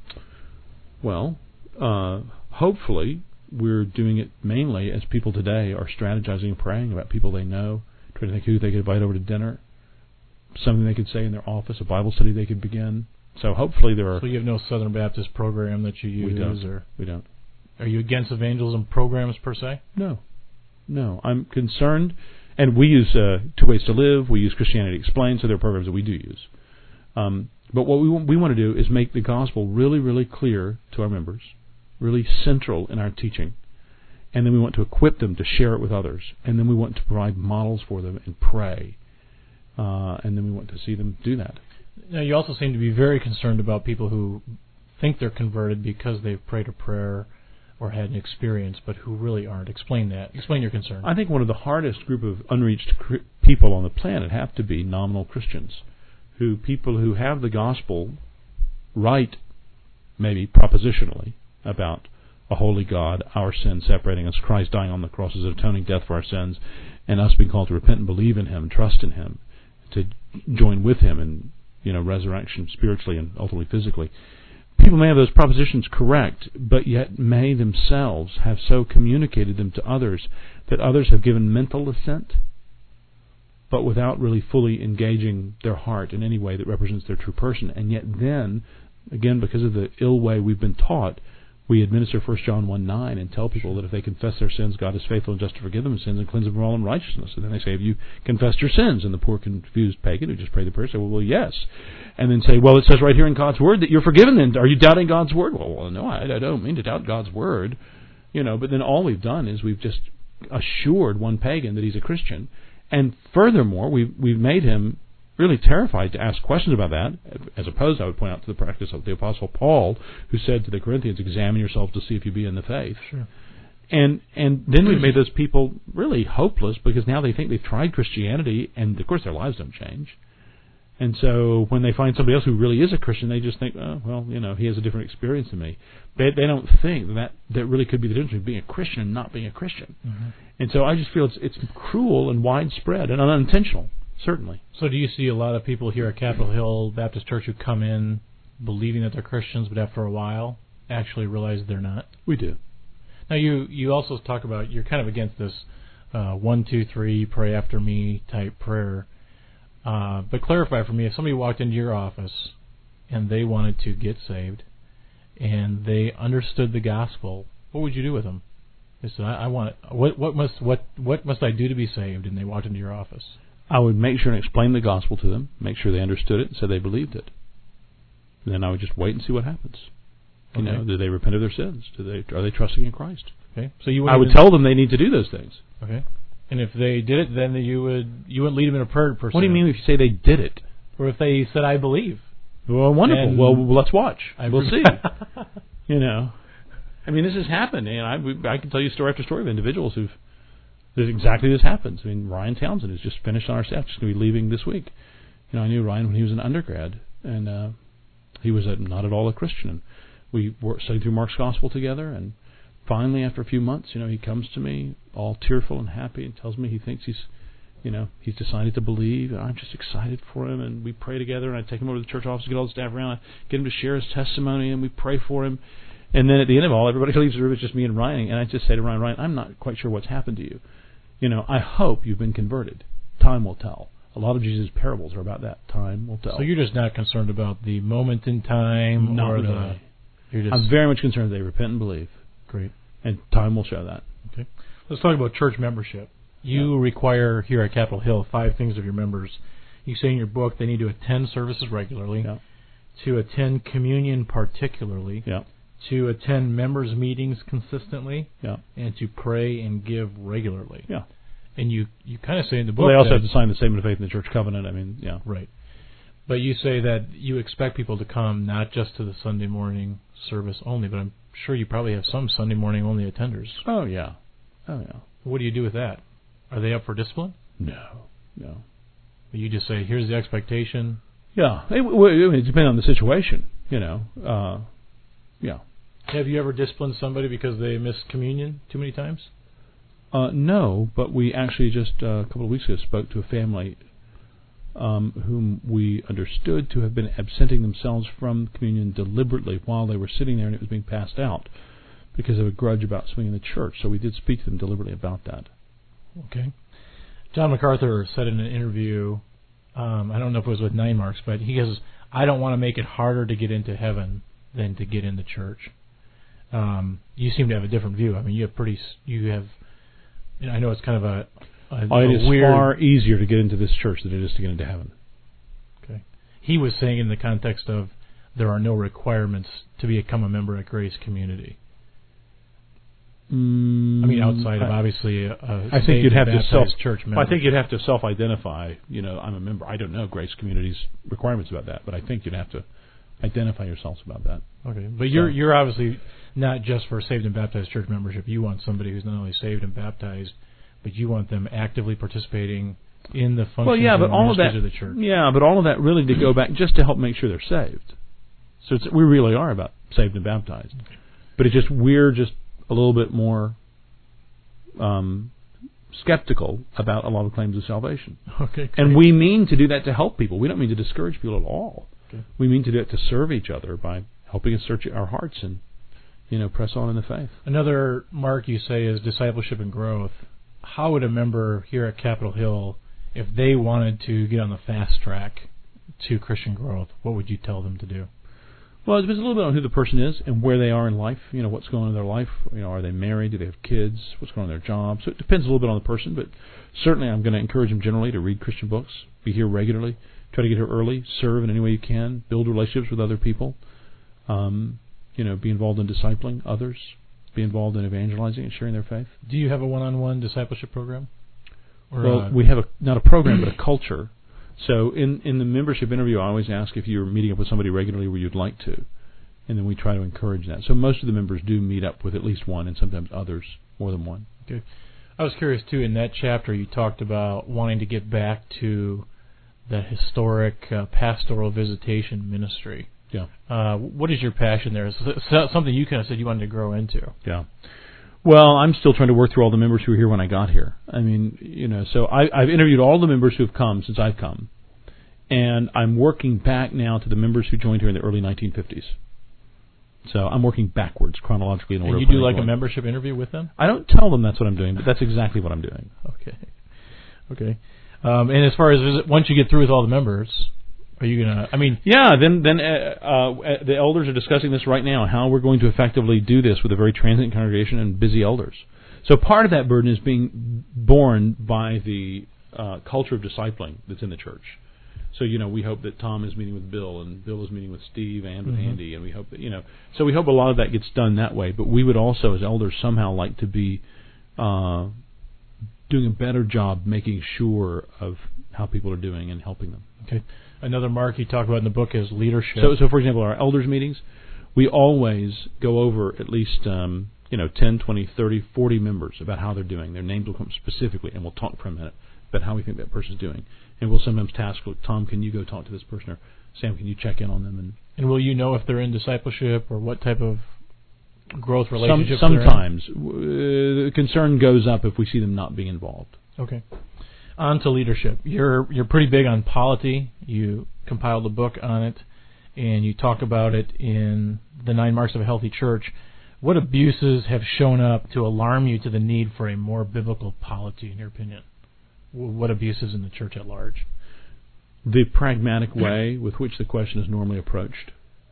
Well, uh, hopefully we're doing it mainly as people today are strategizing and praying about people they know, trying to think who they could invite over to dinner, something they could say in their office, a Bible study they could begin. So hopefully there are... So you have no Southern Baptist program that you use? We don't. Or We don't. Are you against evangelism programs per se? No. No. I'm concerned, and we use uh, Two Ways to Live, we use Christianity Explained, so there are programs that we do use. Um, but what we want, we want to do is make the gospel really, really clear to our members, really central in our teaching. And then we want to equip them to share it with others. And then we want to provide models for them and pray. Uh, and then we want to see them do that. Now, you also seem to be very concerned about people who think they're converted because they've prayed a prayer or had an experience, but who really aren't. Explain that. Explain your concern. I think one of the hardest group of unreached cr- people on the planet have to be nominal Christians, who people who have the gospel right, maybe propositionally, about a holy God, our sins separating us, Christ dying on the cross as an atoning death for our sins, and us being called to repent and believe in Him, and trust in Him, to join with Him in, you know, resurrection spiritually and ultimately physically. People may have those propositions correct, but yet may themselves have so communicated them to others that others have given mental assent, but without really fully engaging their heart in any way that represents their true person. And yet then, again, because of the ill way we've been taught, we administer First John one nine and tell people that if they confess their sins, God is faithful and just to forgive them sins and cleanse them from all unrighteousness. And then they say, have you confessed your sins? And the poor confused pagan who just prayed the prayer say, well, well, yes. And then say, well, it says right here in God's Word that you're forgiven. Then are you doubting God's Word? Well, well no, I, I don't mean to doubt God's Word. You know, but then all we've done is we've just assured one pagan that he's a Christian. And furthermore, we've, we've made him really terrified to ask questions about that, as opposed, I would point out, to the practice of the Apostle Paul, who said to the Corinthians, examine yourselves to see if you be in the faith. Sure. And and then we've made those people really hopeless, because now they think they've tried Christianity, and of course their lives don't change. And so when they find somebody else who really is a Christian, they just think, oh, well, you know, he has a different experience than me. They, they don't think that that really could be the difference between being a Christian and not being a Christian. Mm-hmm. And so I just feel it's it's cruel and widespread and unintentional. Certainly. So do you see a lot of people here at Capitol Hill Baptist Church who come in believing that they're Christians, but after a while actually realize they're not? We do. Now, you, you also talk about, you're kind of against this uh, one, two, three, pray after me type prayer. Uh, but clarify for me, if somebody walked into your office and they wanted to get saved and they understood the gospel, what would you do with them? They said, I, I want it. What, what must what what must I do to be saved? And they walked into your office. I would make sure and explain the gospel to them, make sure they understood it and said they believed it. And then I would just wait and see what happens. You Okay. know, do they repent of their sins? Do they are they trusting in Christ? Okay. So you I would even, tell them they need to do those things. Okay. And if they did it, then you would you wouldn't lead them in a prayer per se. What do you mean if you say they did it? Or if they said, I believe. Well, wonderful. And well, let's watch. I we'll re- see. You know, I mean, this has happened, and I, we, I can tell you story after story of individuals who've. There's exactly this happens. I mean, Ryan Townsend has just finished on our staff. Just going to be leaving this week. You know, I knew Ryan when he was an undergrad, and uh, he was a, not at all a Christian. And we worked, studied through Mark's Gospel together, and finally, after a few months, you know, he comes to me all tearful and happy and tells me he thinks he's, you know, he's decided to believe, and I'm just excited for him. And we pray together, and I take him over to the church office, get all the staff around, I get him to share his testimony, and we pray for him. And then at the end of it all, everybody leaves the room. It's just me and Ryan, and I just say to Ryan, Ryan, I'm not quite sure what's happened to you. You know, I hope you've been converted. Time will tell. A lot of Jesus' parables are about that. Time will tell. So you're just not concerned about the moment in time? Not or really. the, you're just, I'm very much concerned they repent and believe. Great. And time will show that. Okay. Let's talk about church membership. You yeah. require here at Capitol Hill five things of your members. You say in your book they need to attend services regularly, yeah. to attend communion particularly, yeah. to attend members' meetings consistently, yeah. and to pray and give regularly. Yeah. And you, you kind of say in the book well, they also that, have to sign the statement of faith in the church covenant. I mean, yeah. Right. But you say that you expect people to come not just to the Sunday morning service only, but I'm sure you probably have some Sunday morning only attenders. Oh, yeah. Oh, yeah. What do you do with that? Are they up for discipline? No. No. You just say, here's the expectation. Yeah. It, it, it depends on the situation, you know. Uh, yeah. Have you ever disciplined somebody because they missed communion too many times? Uh, no, but we actually just uh, a couple of weeks ago spoke to a family um, whom we understood to have been absenting themselves from communion deliberately while they were sitting there and it was being passed out because of a grudge about something in the church. So we did speak to them deliberately about that. Okay. John MacArthur said in an interview, um, I don't know if it was with Nine Marks, but he goes, I don't want to make it harder to get into heaven than to get into church. Um, you seem to have a different view. I mean, you have pretty, you have, you know, I know it's kind of a, a, oh, it a is weird, far easier to get into this church than it is to get into heaven. Okay. He was saying in the context of there are no requirements to become a member at Grace Community. Mm, I mean, outside I, of obviously a, a I think you'd have to self church member. Well, I think you'd have to self-identify. You know, I'm a member. I don't know Grace Community's requirements about that, but I think you'd have to identify yourselves about that. Okay, but you're so, you're obviously not just for saved and baptized church membership. You want somebody who's not only saved and baptized, but you want them actively participating in the functions well, yeah, but and all of that, of the church. Yeah, but all of that really to go back just to help make sure they're saved. So it's, we really are about saved and baptized, but it's just we're just a little bit more um, skeptical about a lot of claims of salvation. Okay, great. And we mean to do that to help people. We don't mean to discourage people at all. Okay. We mean to do it to serve each other by helping us search our hearts and, you know, press on in the faith. Another mark you say is discipleship and growth. How would a member here at Capitol Hill, if they wanted to get on the fast track to Christian growth, what would you tell them to do? Well, it depends a little bit on who the person is and where they are in life. You know, what's going on in their life. You know, are they married? Do they have kids? What's going on in their job? So it depends a little bit on the person, but certainly I'm going to encourage them generally to read Christian books, be here regularly, try to get here early, serve in any way you can, build relationships with other people, um, you know, be involved in discipling others, be involved in evangelizing and sharing their faith. Do you have a one-on-one discipleship program? Or well, uh, we have a not a program, but a culture. So in, in the membership interview, I always ask if you're meeting up with somebody regularly where you'd like to, and then we try to encourage that. So most of the members do meet up with at least one, and sometimes others more than one. Okay. I was curious, too, in that chapter you talked about wanting to get back to the historic uh, pastoral visitation ministry. Yeah. Uh, what is your passion there? Is it something you kind of said you wanted to grow into? Yeah. Well, I'm still trying to work through all the members who were here when I got here. I mean, you know, so I, I've interviewed all the members who have come since I've come, and I'm working back now to the members who joined here in the early nineteen fifties. So I'm working backwards chronologically in order. And you of do like going. a membership interview with them? I don't tell them that's what I'm doing, but that's exactly what I'm doing. Okay. Okay. Um, and as far as visit, once you get through with all the members, are you gonna? I mean, yeah. Then, then uh, uh, the elders are discussing this right now. How we're going to effectively do this with a very transient congregation and busy elders. So part of that burden is being borne by the uh, culture of discipling that's in the church. So you know, we hope that Tom is meeting with Bill, and Bill is meeting with Steve and with mm-hmm. Andy, and we hope that you know. So we hope a lot of that gets done that way. But we would also, as elders, somehow like to be uh, doing a better job making sure of how people are doing and helping them. Okay. Another mark you talk about in the book is leadership. So, so for example, our elders meetings, we always go over at least um, you know ten, twenty, thirty, forty members about how they're doing. Their names will come specifically, and we'll talk for a minute about how we think that person's doing. And we'll sometimes task, Tom, can you go talk to this person, or Sam, can you check in on them? And and will you know if they're in discipleship or what type of growth relationship? Some, sometimes uh, the concern goes up if we see them not being involved. Okay. On to leadership. You're you're pretty big on polity. You compiled a book on it, and you talk about it in the Nine Marks of a Healthy Church. What abuses have shown up to alarm you to the need for a more biblical polity, in your opinion? What abuses in the church at large? The pragmatic way with which the question is normally approached.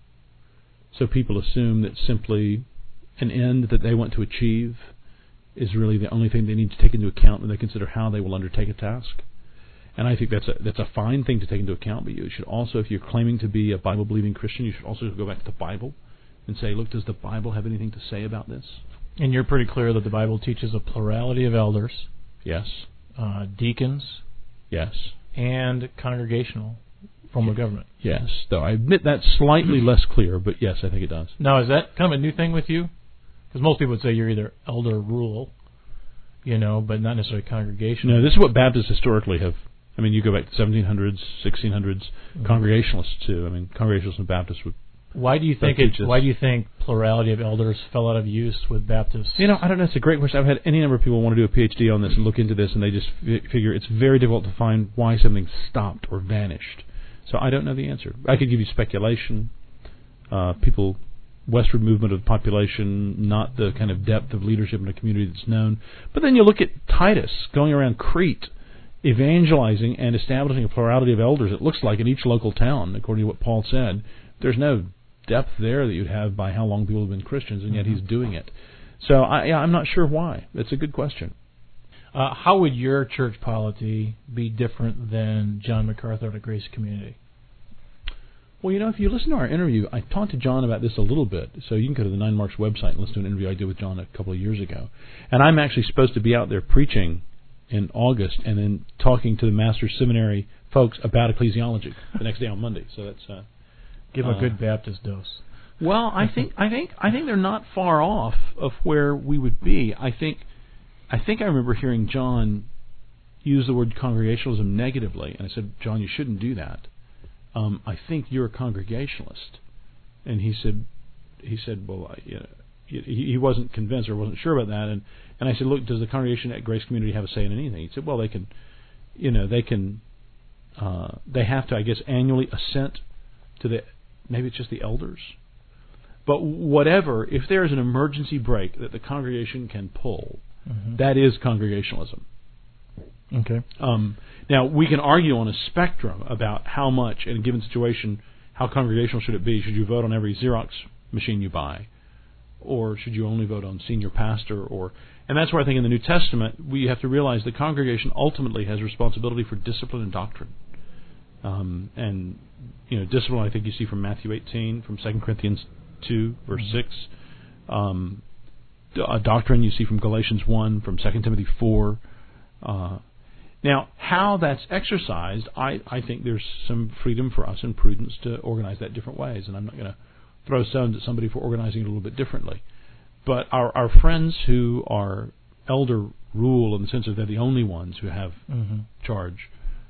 So people assume that simply an end that they want to achieve is really the only thing they need to take into account when they consider how they will undertake a task. And I think that's a that's a fine thing to take into account, but you should also, if you're claiming to be a Bible-believing Christian, you should also go back to the Bible and say, look, does the Bible have anything to say about this? And you're pretty clear that the Bible teaches a plurality of elders. Yes. Uh, deacons. Yes. And congregational form of government. Yes. Though I admit that's slightly less clear, but yes, I think it does. Now, is that kind of a new thing with you? Because most people would say you're either elder rule, you know, but not necessarily congregational. No, this is what Baptists historically have. I mean, you go back to seventeen hundreds, sixteen hundreds, mm-hmm. Congregationalists too. I mean, Congregationalists and Baptists would Why do you think it? Why do you think plurality of elders fell out of use with Baptists? You know, I don't know. It's a great question. I've had any number of people want to do a P H D on this and look into this, and they just f- figure it's very difficult to find why something stopped or vanished. So I don't know the answer. I could give you speculation. Uh, people, westward movement of population, not the kind of depth of leadership in a community that's known. But then you look at Titus going around Crete, evangelizing and establishing a plurality of elders, it looks like, in each local town, according to what Paul said. There's no depth there that you'd have by how long people have been Christians, and yet he's doing it. So I, yeah, I'm not sure why. It's a good question. Uh, how would your church polity be different than John MacArthur at Grace Community? Well, you know, if you listen to our interview, I talked to John about this a little bit. So you can go to the Nine Marks website and listen to an interview I did with John a couple of years ago. And I'm actually supposed to be out there preaching in August and then talking to the Master's Seminary folks about ecclesiology the next day on Monday. So that's... Uh, Give them uh, a good Baptist dose. Well, I think I think I think they're not far off of where we would be. I think I think I remember hearing John use the word congregationalism negatively, and I said, John, you shouldn't do that. Um, I think you're a Congregationalist, and he said he said, well, I, you know, he, he wasn't convinced or wasn't sure about that, and and I said, look, does the congregation at Grace Community have a say in anything? He said, well, they can, you know, they can, uh, they have to, I guess, annually assent to the. Maybe it's just the elders. But whatever, if there is an emergency brake that the congregation can pull, mm-hmm. that is Congregationalism. Okay. Um, now, we can argue on a spectrum about how much, in a given situation, how congregational should it be. Should you vote on every Xerox machine you buy? Or should you only vote on senior pastor? Or And that's where I think in the New Testament, we have to realize the congregation ultimately has responsibility for discipline and doctrine. Um, and you know, discipline, I think you see from Matthew eighteen, from Second Corinthians two, verse mm-hmm. six. Um, uh, doctrine you see from Galatians one, from Second Timothy four. Uh, now, how that's exercised, I, I think there's some freedom for us and prudence to organize that different ways. And I'm not going to throw stones at somebody for organizing it a little bit differently. But our, our friends who are elder rule in the sense that they're the only ones who have mm-hmm. charge,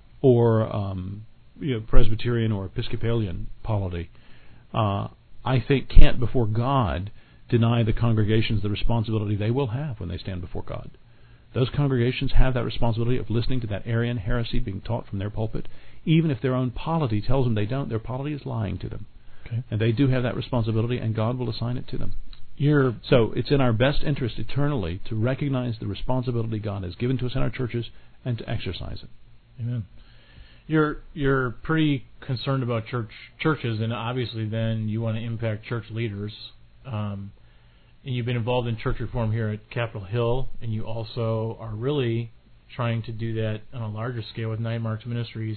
or um, you know, Presbyterian or Episcopalian polity, uh, I think can't before God deny the congregations the responsibility they will have when they stand before God. Those congregations have that responsibility of listening to that Arian heresy being taught from their pulpit. Even if their own polity tells them they don't, their polity is lying to them. Okay. And they do have that responsibility, and God will assign it to them. You're, so it's in our best interest eternally to recognize the responsibility God has given to us in our churches and to exercise it. Amen. You're you're pretty concerned about church churches, and obviously then you want to impact church leaders. Um, and you've been involved in church reform here at Capitol Hill, and you also are really trying to do that on a larger scale with Nine Marks Ministries.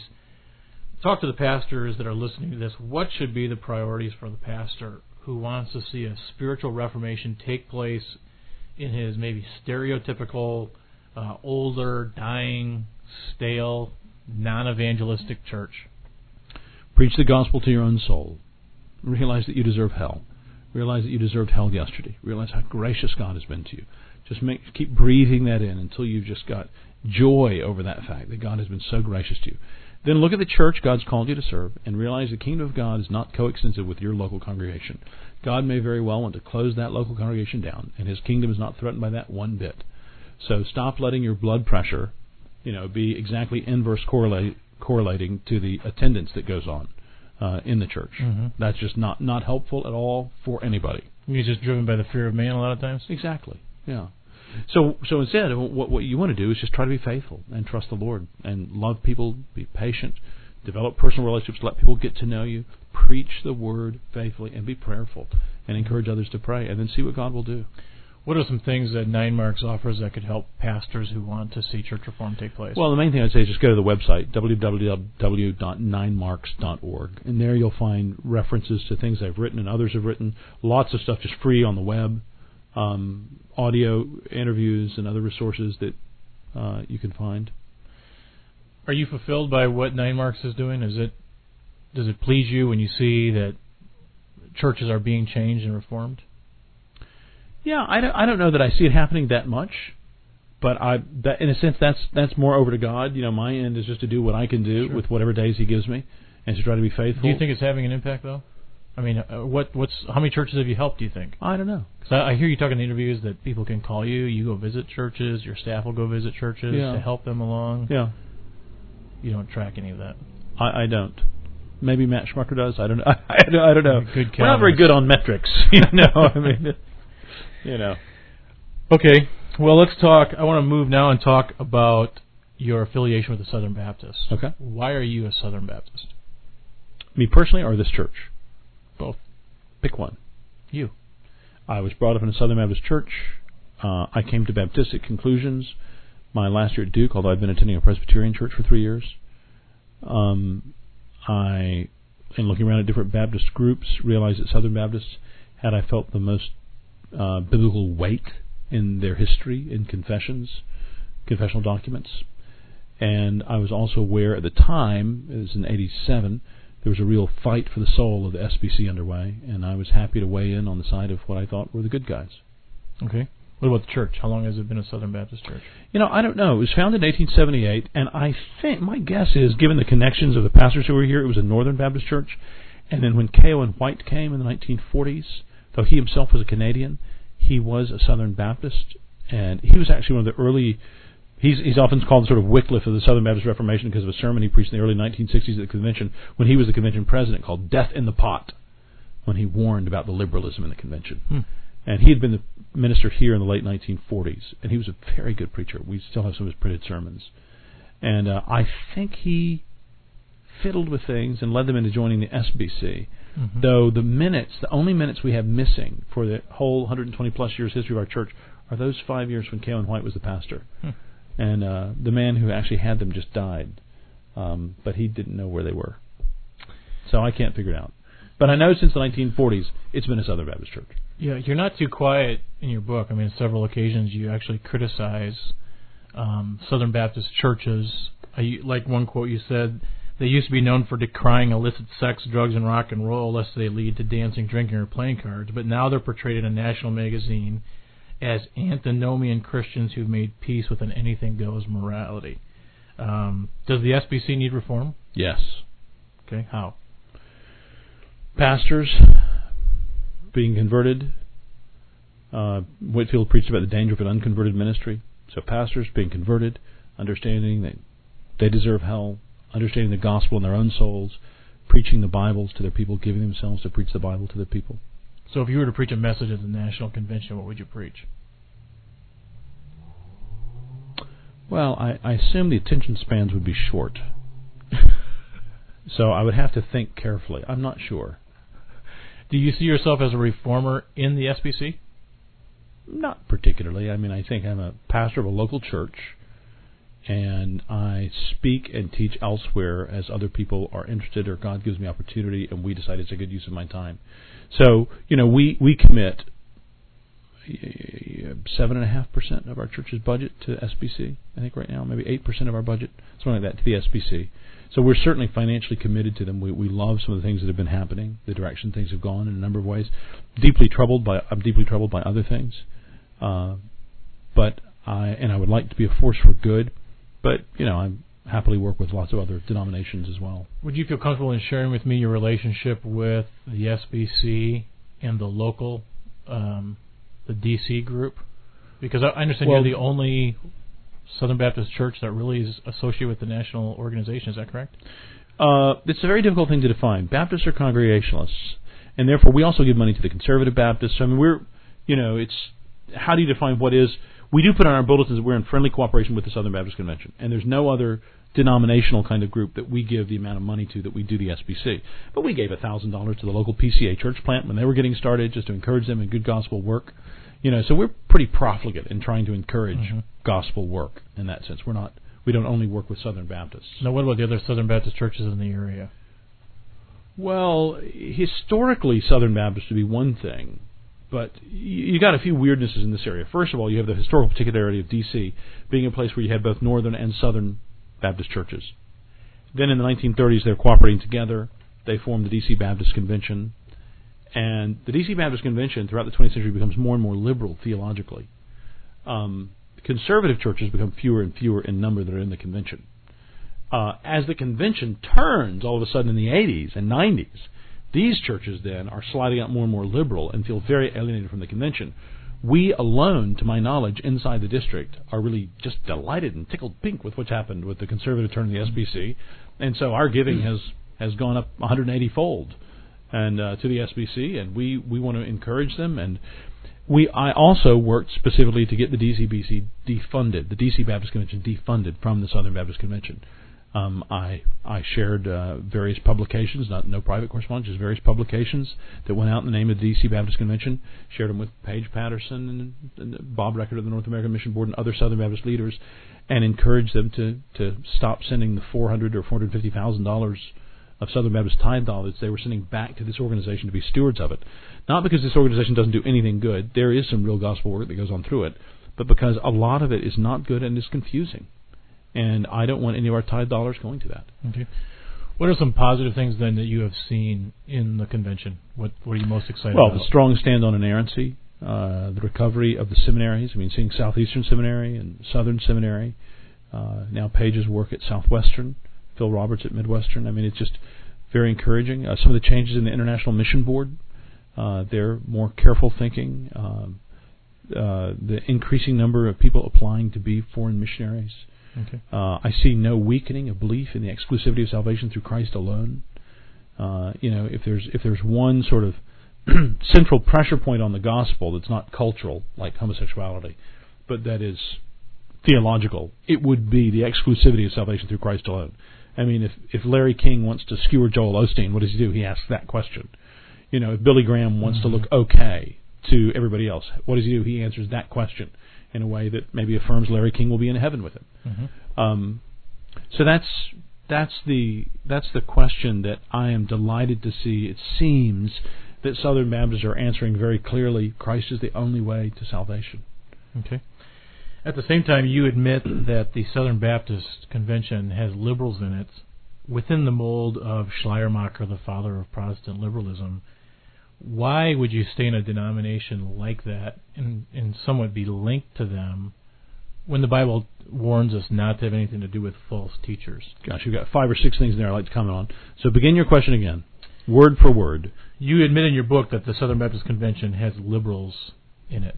Talk to the pastors that are listening to this. What should be the priorities for the pastor who wants to see a spiritual reformation take place in his maybe stereotypical, uh, older, dying, stale, non-evangelistic church? Preach the gospel to your own soul. Realize that you deserve hell. Realize that you deserved hell yesterday. Realize how gracious God has been to you. Just make keep breathing that in until you've just got joy over that fact that God has been so gracious to you. Then look at the church God's called you to serve and realize the kingdom of God is not coextensive with your local congregation. God may very well want to close that local congregation down, and His kingdom is not threatened by that one bit. So stop letting your blood pressure, you know, be exactly inverse correlate, correlating to the attendance that goes on uh, in the church. Mm-hmm. That's just not, not helpful at all for anybody. You're just driven by the fear of man a lot of times? Exactly, yeah. So so instead, what what you want to do is just try to be faithful and trust the Lord and love people, be patient, develop personal relationships, let people get to know you, preach the Word faithfully, and be prayerful, and encourage others to pray, and then see what God will do. What are some things that Nine Marks offers that could help pastors who want to see church reform take place? Well, the main thing I'd say is just go to the website, w w w dot nine marks dot org, and there you'll find references to things I've written and others have written, lots of stuff just free on the web. Um, audio interviews and other resources that uh, you can find. Are you fulfilled by what Nine Marks is doing? Is it does it please you when you see that churches are being changed and reformed? Yeah, I don't, I don't know that I see it happening that much, but I that, in a sense that's that's more over to God. You know, my end is just to do what I can do sure. with whatever days He gives me, and to try to be faithful. Do you think it's having an impact though? I mean, uh, what what's how many churches have you helped, do you think? I don't know. Because I, I hear you talk in interviews that people can call you, you go visit churches, your staff will go visit churches yeah. to help them along. Yeah. You don't track any of that. I, I don't. Maybe Matt Schmucker does. I don't know. I, I, don't, I don't know. Good We're not very good on metrics. You know, I mean, you know. Okay. Well, let's talk. I want to move now and talk about your affiliation with the Southern Baptists. Okay. Why are you a Southern Baptist? Me personally or this church? Both. Pick one. You. I was brought up in a Southern Baptist church. Uh, I came to Baptistic conclusions my last year at Duke, although I've been attending a Presbyterian church for three years. Um, I, in looking around at different Baptist groups, realized that Southern Baptists had, I felt, the most uh, biblical weight in their history, in confessions, confessional documents. And I was also aware at the time, it was in eighty-seven, there was a real fight for the soul of the S B C underway, and I was happy to weigh in on the side of what I thought were the good guys. Okay. What about the church? How long has it been a Southern Baptist church? You know, I don't know. It was founded in eighteen seventy-eight, and I think, my guess is, given the connections of the pastors who were here, it was a Northern Baptist church. And then when K O N White came in the nineteen forties, though he himself was a Canadian, he was a Southern Baptist, and he was actually one of the early... He's, he's often called sort of Wycliffe of the Southern Baptist Reformation because of a sermon he preached in the early nineteen sixties at the convention when he was the convention president, called Death in the Pot, when he warned about the liberalism in the convention. Hmm. And he had been the minister here in the late nineteen forties, and he was a very good preacher. We still have some of his printed sermons. And uh, I think he fiddled with things and led them into joining the S B C, mm-hmm. though the minutes, the only minutes we have missing for the whole one hundred twenty plus years history of our church are those five years when K O N White was the pastor. Hmm. And uh, the man who actually had them just died, um, but he didn't know where they were. So I can't figure it out. But I know since the nineteen forties, it's been a Southern Baptist church. Yeah, you're not too quiet in your book. I mean, on several occasions you actually criticize um, Southern Baptist churches. I, like one quote you said, they used to be known for decrying illicit sex, drugs, and rock and roll, lest they lead to dancing, drinking, or playing cards. But now they're portrayed in a national magazine as antinomian Christians who've made peace with an anything-goes morality. Um, does the S B C need reform? Yes. Okay, how? Pastors being converted. Uh, Whitefield preached about the danger of an unconverted ministry. So pastors being converted, understanding that they deserve hell, understanding the gospel in their own souls, preaching the Bibles to their people, giving themselves to preach the Bible to their people. So if you were to preach a message at the National Convention, what would you preach? Well, I, I assume the attention spans would be short. So I would have to think carefully. I'm not sure. Do you see yourself as a reformer in the S B C? Not particularly. I mean, I think I'm a pastor of a local church, and I speak and teach elsewhere as other people are interested or God gives me opportunity, and we decide it's a good use of my time. So, you know, we, we commit seven and a half percent of our church's budget to S B C. I think right now, maybe eight percent of our budget, something like that, to the S B C. So we're certainly financially committed to them. We we love some of the things that have been happening, the direction things have gone in a number of ways. Deeply troubled by I'm deeply troubled by other things, uh, but I and I would like to be a force for good. But you know, I happily work with lots of other denominations as well. Would you feel comfortable in sharing with me your relationship with the S B C and the local, um, the D C group? Because I understand well, you're the only Southern Baptist church that really is associated with the national organization. Is that correct? Uh, it's a very difficult thing to define. Baptists are Congregationalists, and therefore we also give money to the Conservative Baptists. I mean, we're, you know, it's how do you define what is? We do put on our bulletins that we're in friendly cooperation with the Southern Baptist Convention, and there's no other denominational kind of group that we give the amount of money to that we do the S B C. But we gave one thousand dollars to the local P C A church plant when they were getting started, just to encourage them in good gospel work. You know, so we're pretty profligate in trying to encourage mm-hmm. gospel work in that sense. We're not, we don't only work with Southern Baptists. Now, what about the other Southern Baptist churches in the area? Well, historically, Southern Baptist would be one thing, but you got a few weirdnesses in this area. First of all, you have the historical particularity of D C being a place where you had both Northern and Southern Baptist churches. Then in the nineteen thirties, they're cooperating together. They formed the D C Baptist Convention. And the D C Baptist Convention throughout the twentieth century becomes more and more liberal theologically. Um, conservative churches become fewer and fewer in number that are in the convention. Uh, as the convention turns all of a sudden in the eighties and nineties These churches then are sliding out more and more liberal and feel very alienated from the convention. We alone, to my knowledge, inside the district, are really just delighted and tickled pink with what's happened with the conservative turn of the S B C, and so our giving has, has gone up one hundred eighty fold, and uh, to the S B C, and we, we want to encourage them. And we I also worked specifically to get the D C B C defunded, the D C Baptist Convention defunded from the Southern Baptist Convention. Um, I I shared uh, various publications, not no private correspondence, just various publications that went out in the name of the D C Baptist Convention. Shared them with Paige Patterson and, and Bob Record of the North American Mission Board and other Southern Baptist leaders, and encouraged them to, to stop sending the four hundred or four hundred fifty thousand dollars of Southern Baptist tithe dollars they were sending back to this organization to be stewards of it. Not because this organization doesn't do anything good. There is some real gospel work that goes on through it, but because a lot of it is not good and is confusing. And I don't want any of our tithe dollars going to that. Okay. What are some positive things then that you have seen in the convention? What, what are you most excited well, about? Well, the strong stand on inerrancy, uh, the recovery of the seminaries. I mean, seeing Southeastern Seminary and Southern Seminary, uh, now Paige's work at Southwestern, Phil Roberts at Midwestern. I mean, it's just very encouraging. Uh, some of the changes in the International Mission Board, uh, they're more careful thinking. Um, uh, the increasing number of people applying to be foreign missionaries. Okay. Uh, I see no weakening of belief in the exclusivity of salvation through Christ alone. Uh, you know, if there's if there's one sort of central pressure point on the gospel that's not cultural, like homosexuality, but that is theological, it would be the exclusivity of salvation through Christ alone. I mean, if if Larry King wants to skewer Joel Osteen, what does he do? He asks that question. You know, if Billy Graham wants mm-hmm. to look okay to everybody else, what does he do? He answers that question in a way that maybe affirms Larry King will be in heaven with him. Mm-hmm. Um, so that's that's the that's the question that I am delighted to see. It seems that Southern Baptists are answering very clearly. Christ is the only way to salvation. Okay. At the same time, you admit that the Southern Baptist Convention has liberals in it within the mold of Schleiermacher, the father of Protestant liberalism. Why would you stay in a denomination like that and, and somewhat be linked to them when the Bible warns us not to have anything to do with false teachers? Gosh, you've got five or six things in there I'd like to comment on. So begin your question again, word for word. You admit in your book that the Southern Baptist Convention has liberals in it.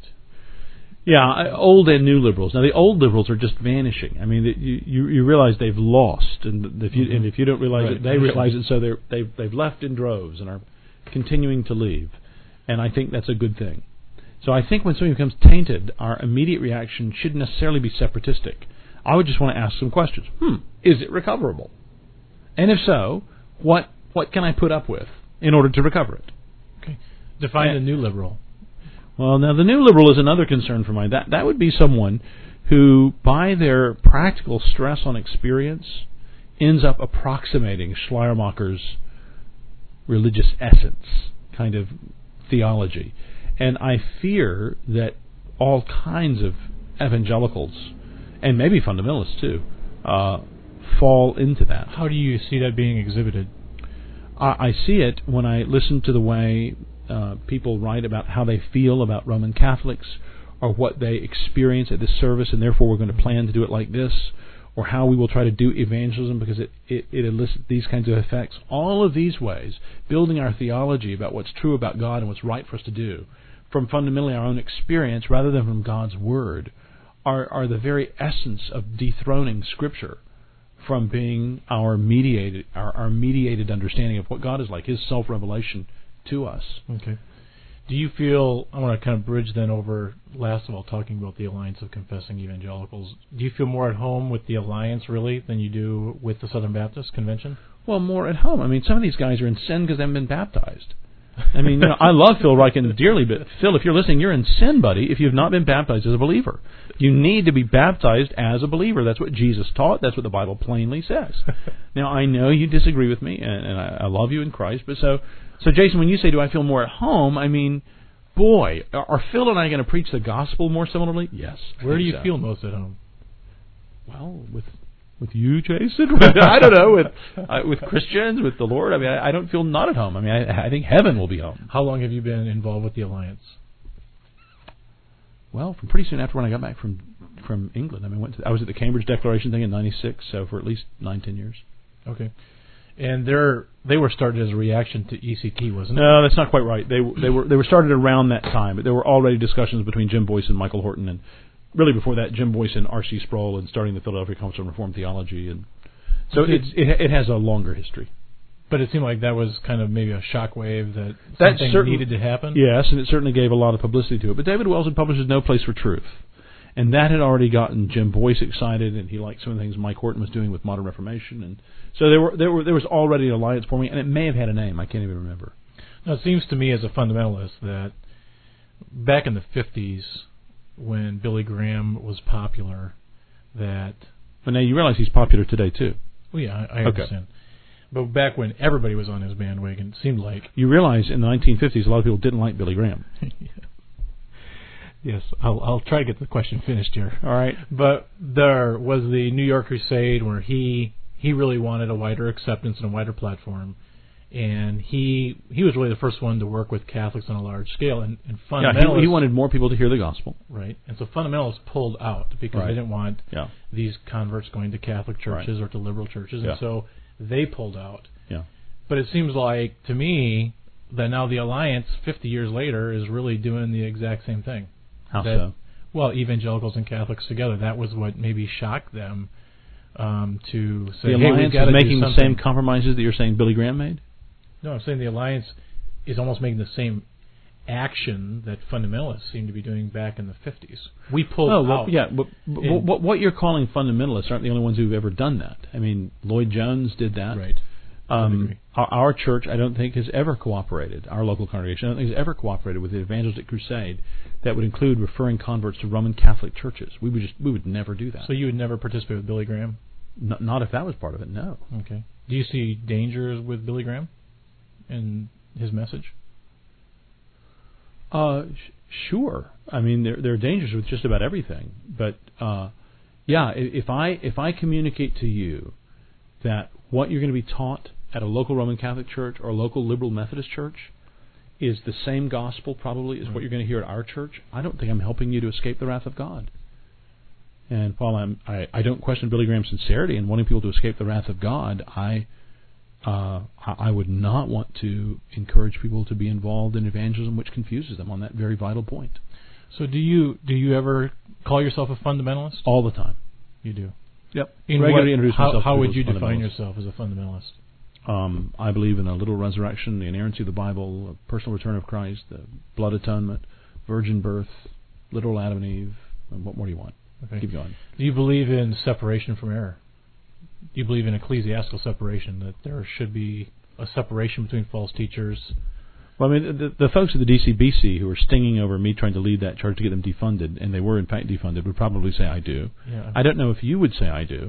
Yeah, old and new liberals. Now, the old liberals are just vanishing. I mean, you you, you realize they've lost, and if you mm-hmm. and if you don't realize right. it, they realize it. So they're they've they've left in droves and are continuing to leave, and I think that's a good thing. So I think when something becomes tainted, our immediate reaction shouldn't necessarily be separatistic. I would just want to ask some questions. Hmm, is it recoverable? And if so, what what can I put up with in order to recover it? Okay. Define and, the new liberal. Well, now the new liberal is another concern for mine. That that would be someone who, by their practical stress on experience, ends up approximating Schleiermacher's religious essence kind of theology. And I fear that all kinds of evangelicals, and maybe fundamentalists too, uh, fall into that. How do you see that being exhibited? I, I see it when I listen to the way uh, people write about how they feel about Roman Catholics, or what they experience at this service, and therefore we're going to plan to do it like this, or how we will try to do evangelism because it, it, it elicits these kinds of effects. All of these ways, building our theology about what's true about God and what's right for us to do, from fundamentally our own experience rather than from God's Word, are, are the very essence of dethroning Scripture from being our mediated our, our mediated understanding of what God is like, His self-revelation to us. Okay. Do you feel, I want to kind of bridge then over, last of all, talking about the Alliance of Confessing Evangelicals. Do you feel more at home with the Alliance, really, than you do with the Southern Baptist Convention? Well, more at home. I mean, some of these guys are in sin because they haven't been baptized. I mean, you know, I love Phil Ryken dearly, but Phil, if you're listening, you're in sin, buddy, if you've not been baptized as a believer. You need to be baptized as a believer. That's what Jesus taught. That's what the Bible plainly says. Now, I know you disagree with me, and, and I, I love you in Christ, but so... So, Jason, when you say, do I feel more at home, I mean, boy, are Phil and I going to preach the gospel more similarly? Yes. Where do you so. feel most at home? Well, with with you, Jason? I don't know, with uh, with Christians, with the Lord. I mean, I, I don't feel not at home. I mean, I, I think heaven will be home. How long have you been involved with the Alliance? Well, from pretty soon after when I got back from from England. I mean, went to, I was at the Cambridge Declaration thing in ninety-six, so for at least nine, ten years. Okay. And they're they were started as a reaction to E C T, wasn't it? No, that's not quite right. They they were they were started around that time, but there were already discussions between Jim Boyce and Michael Horton, and really before that, Jim Boyce and R C Sproul, and starting the Philadelphia Council on Reformed Theology, and so Okay. it's it, it has a longer history. But it seemed like that was kind of maybe a shockwave that That something certain- needed to happen. Yes, and it certainly gave a lot of publicity to it. But David Wells had published No Place for Truth, and that had already gotten Jim Boyce excited, and he liked some of the things Mike Horton was doing with Modern Reformation, and so there were there were there was already an alliance forming, and it may have had a name. I can't even remember. Now, it seems to me as a fundamentalist that back in the fifties, when Billy Graham was popular, that But now you realize he's popular today too. well, yeah, I, I Okay. understand. But back when everybody was on his bandwagon, it seemed like You realize in the nineteen fifties, a lot of people didn't like Billy Graham. yes, I'll I'll try to get the question finished here. All right. But there was the New York Crusade where he he really wanted a wider acceptance and a wider platform, and he he was really the first one to work with Catholics on a large scale, and, and Yeah, fundamentalists he, he wanted more people to hear the gospel. right, and so fundamentalists pulled out because Right. they didn't want Yeah. these converts going to Catholic churches Right. or to liberal churches, Yeah. and so they pulled out. Yeah. But it seems like to me that now the Alliance, fifty years later, is really doing the exact same thing. How That- so? Well, evangelicals and Catholics together. That was what maybe shocked them um, to say, The hey, we've alliance got is to making do the something. same compromises that you're saying Billy Graham made? No, I'm saying the Alliance is almost making the same action that fundamentalists seem to be doing back in the fifties. We pulled Oh, well, out. yeah. But, but in- what, what you're calling fundamentalists aren't the only ones who've ever done that. I mean, Lloyd Jones did that. Right. I would Um, agree. our, our church, I don't think, has ever cooperated. Our local congregation, I don't think, has ever cooperated with the evangelistic crusade that would include referring converts to Roman Catholic churches. We would just, we would never do that. So you would never participate with Billy Graham? N- not if that was part of it. No. Okay. Do you see dangers with Billy Graham and his message? Uh, sh- sure. I mean, there there are dangers with just about everything. But uh, yeah, i- if I if I communicate to you that what you're going to be taught at a local Roman Catholic church or a local liberal Methodist church is the same gospel probably as what you're going to hear at our church, I don't think I'm helping you to escape the wrath of God. And while I'm, I, I don't question Billy Graham's sincerity in wanting people to escape the wrath of God, I, uh, I I would not want to encourage people to be involved in evangelism which confuses them on that very vital point. So do you do you ever call yourself a fundamentalist? All the time. You do. Yep. In Regularly what- introduce how myself to how people would as you define fundamentalists. yourself as a fundamentalist? Um, I believe in a literal resurrection, the inerrancy of the Bible, a personal return of Christ, the blood atonement, virgin birth, literal Adam and Eve. And what more do you want? Okay. Keep going. Do you believe in separation from error? Do you believe in ecclesiastical separation, that there should be a separation between false teachers? Well, I mean, the, the folks at the D C B C who are stinging over me trying to lead that charge to get them defunded, and they were in fact defunded, would probably say I do. Yeah. I don't know if you would say I do.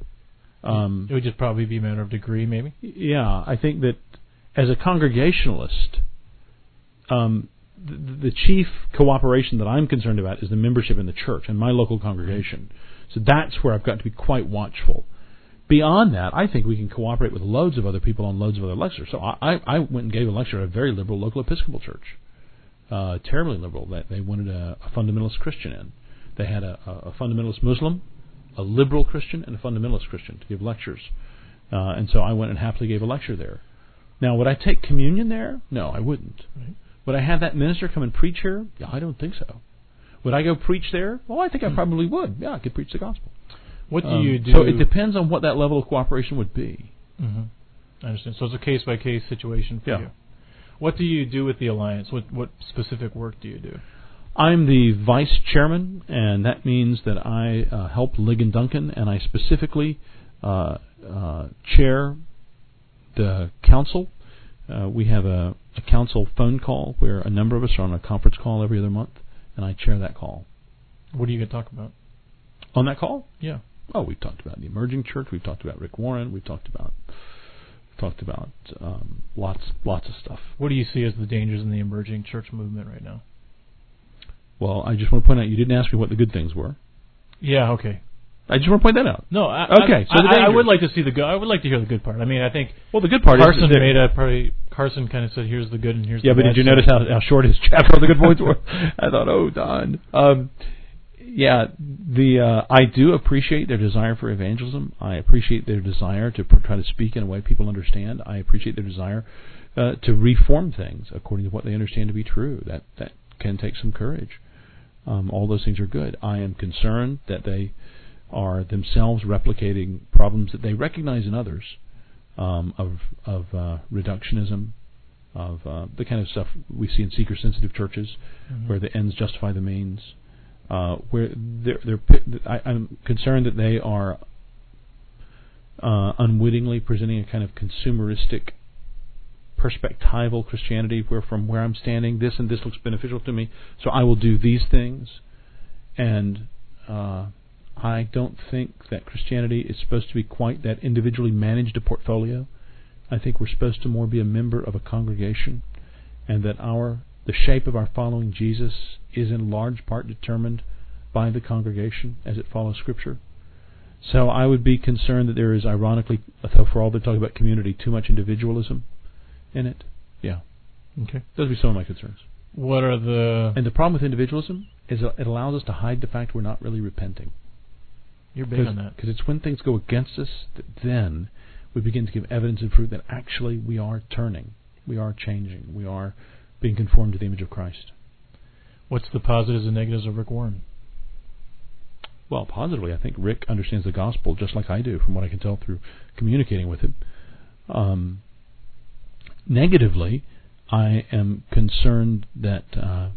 Um, It would just probably be a matter of degree, maybe? yeah, I think that as a Congregationalist, um, the, the chief cooperation that I'm concerned about is the membership in the church and my local congregation. So that's where I've got to be quite watchful. Beyond that, I think we can cooperate with loads of other people on loads of other lectures. So I, I, I went and gave a lecture at a very liberal local Episcopal church, uh, terribly liberal. That they wanted a, a fundamentalist Christian in. They had a, a fundamentalist Muslim, a liberal Christian, and a fundamentalist Christian to give lectures. Uh, and so I went and happily gave a lecture there. Now, would I take communion there? No, I wouldn't. Right. Would I have that minister come and preach here? Yeah, I don't think so. Would I go preach there? Well, I think I probably would. Yeah, I could preach the gospel. What do Um, you do? So it depends on what that level of cooperation would be. Mm-hmm. I understand. So it's a case-by-case situation for Yeah. you. What do you do with the Alliance? What what specific work do you do? I'm the vice chairman, and that means that I uh, help Ligon Duncan, and I specifically uh, uh, chair the council. Uh, we have a, a council phone call where a number of us are on a conference call every other month, and I chair that call. What are you going to talk about? On that call? Yeah. Oh, we've talked about the emerging church. We've talked about Rick Warren. We've talked about talked about um, lots lots of stuff. What do you see as the dangers in the emerging church movement right now? Well, I just want to point out you didn't ask me what the good things were. Yeah. Okay. I just want to point that out. No. I, Okay, I, so the I, I dangers. would like to see the good. I would like to hear the good part. I mean, I think Well, the good part Carson is that made a probably Carson kind of said, "Here's the good and here's yeah, the but bad." did you stuff. notice how, how short his chapter on the good points were? I thought, oh, Don. Um, yeah, the uh, I do appreciate their desire for evangelism. I appreciate their desire to pr- try to speak in a way people understand. I appreciate their desire uh, to reform things according to what they understand to be true. That that can take some courage. Um, all those things are good. I am concerned that they are themselves replicating problems that they recognize in others, um, of of uh, reductionism, of uh, the kind of stuff we see in seeker-sensitive churches, mm-hmm. where the ends justify the means. Uh, where they're, they're, I, I'm concerned that they are uh, unwittingly presenting a kind of consumeristic, perspectival Christianity, where from where I'm standing, this and this looks beneficial to me, so I will do these things. And uh, I don't think that Christianity is supposed to be quite that individually managed a portfolio. I think we're supposed to more be a member of a congregation, and that our the shape of our following Jesus is in large part determined by the congregation as it follows Scripture. So I would be concerned that there is, ironically, for all the talk about community, too much individualism in it. Yeah. Okay. Those would be some of my concerns. What are the... And the problem with individualism is it allows us to hide the fact we're not really repenting. You're big on that. Because it's when things go against us that then we begin to give evidence and fruit that actually we are turning, we are changing, we are being conformed to the image of Christ. What's the positives and negatives of Rick Warren? Well, positively, I think Rick understands the gospel just like I do, from what I can tell through communicating with him. Um, negatively, I am concerned that uh,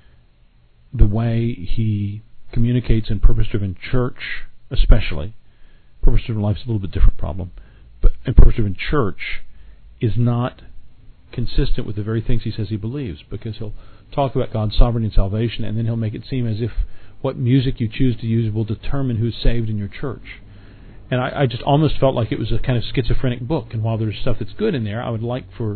the way he communicates in purpose-driven church, especially, purpose-driven life is a little bit different problem, but in purpose-driven church is not consistent with the very things he says he believes, because he'll talk about God's sovereignty and salvation, and then he'll make it seem as if what music you choose to use will determine who's saved in your church. And I, I just almost felt like it was a kind of schizophrenic book, and while there's stuff that's good in there, I would like for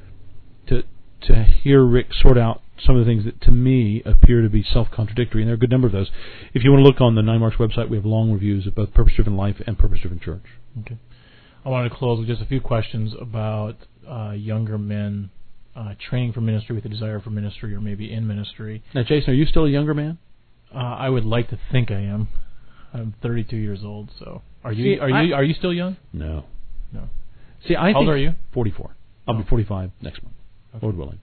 to to hear Rick sort out some of the things that to me appear to be self-contradictory, and there are a good number of those. If you want to look on the Nine Marks website, we have long reviews of both Purpose-Driven Life and Purpose-Driven Church. Okay. I wanted to close with just a few questions about uh, younger men uh, training for ministry with a desire for ministry, or maybe in ministry. Now, Jason, are you still a younger man? Uh, I would like to think I am. I'm thirty-two years old, so are you? See, are you? Are you still young? No, no. See, I How old think are you? forty-four. I'll oh. be forty-five next month, okay. Lord willing.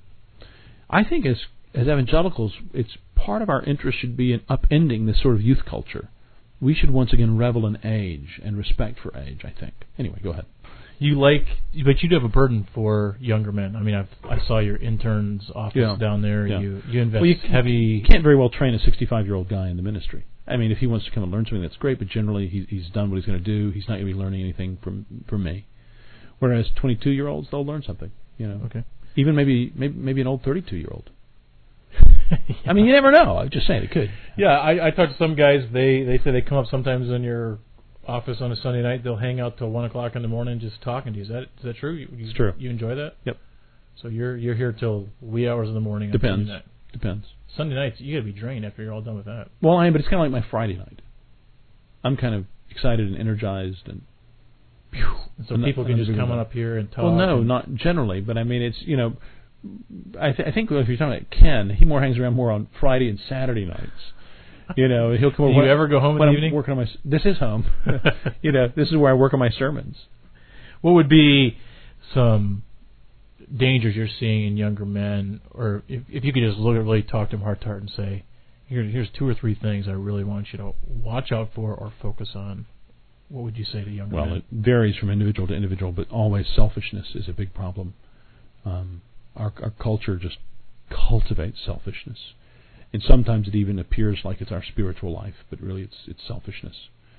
I think as as evangelicals, it's part of our interest should be in upending this sort of youth culture. We should once again revel in age and respect for age, I think. Anyway, go ahead. You like, but you do have a burden for younger men. I mean, I've, I saw your intern's office yeah. down there. Yeah. You you invest well, you, heavy. You can't very well train a sixty-five-year-old guy in the ministry. I mean, if he wants to come and learn something, that's great. But generally, he, he's done what he's going to do. He's not going to be learning anything from from me. Whereas twenty-two-year-olds, they'll learn something. You know, okay. Even maybe maybe maybe an old thirty-two-year-old. yeah. I mean, you never know. I'm just saying it could. Yeah, I, I talked to some guys. They they say they come up sometimes in your office on a Sunday night. They'll hang out till one o'clock in the morning just talking to you. Is that is that true? You, you, it's true. You enjoy that? Yep. So you're you're here till wee hours in the morning. Depends. On Sunday night. Depends. Sunday nights, you got to be drained after you're all done with that. Well, I am, but it's kind of like my Friday night. I'm kind of excited and energized, and, whew, and so I'm people not, can just come on up here and talk. Well, no, not generally, but I mean, it's, you know, I, th- I think if you're talking about Ken, he more hangs around more on Friday and Saturday nights. You know, he'll come. Do over you ever go home in when the I'm evening? Working on my. This is home. You know, this is where I work on my sermons. What would be some dangers you're seeing in younger men, or if, if you could just literally talk to them heart to heart and say, Here, here's two or three things I really want you to watch out for or focus on. What would you say to younger well, men? Well, it varies from individual to individual, but always selfishness is a big problem. Um, our, our culture just cultivates selfishness. And sometimes it even appears like it's our spiritual life, but really it's it's selfishness.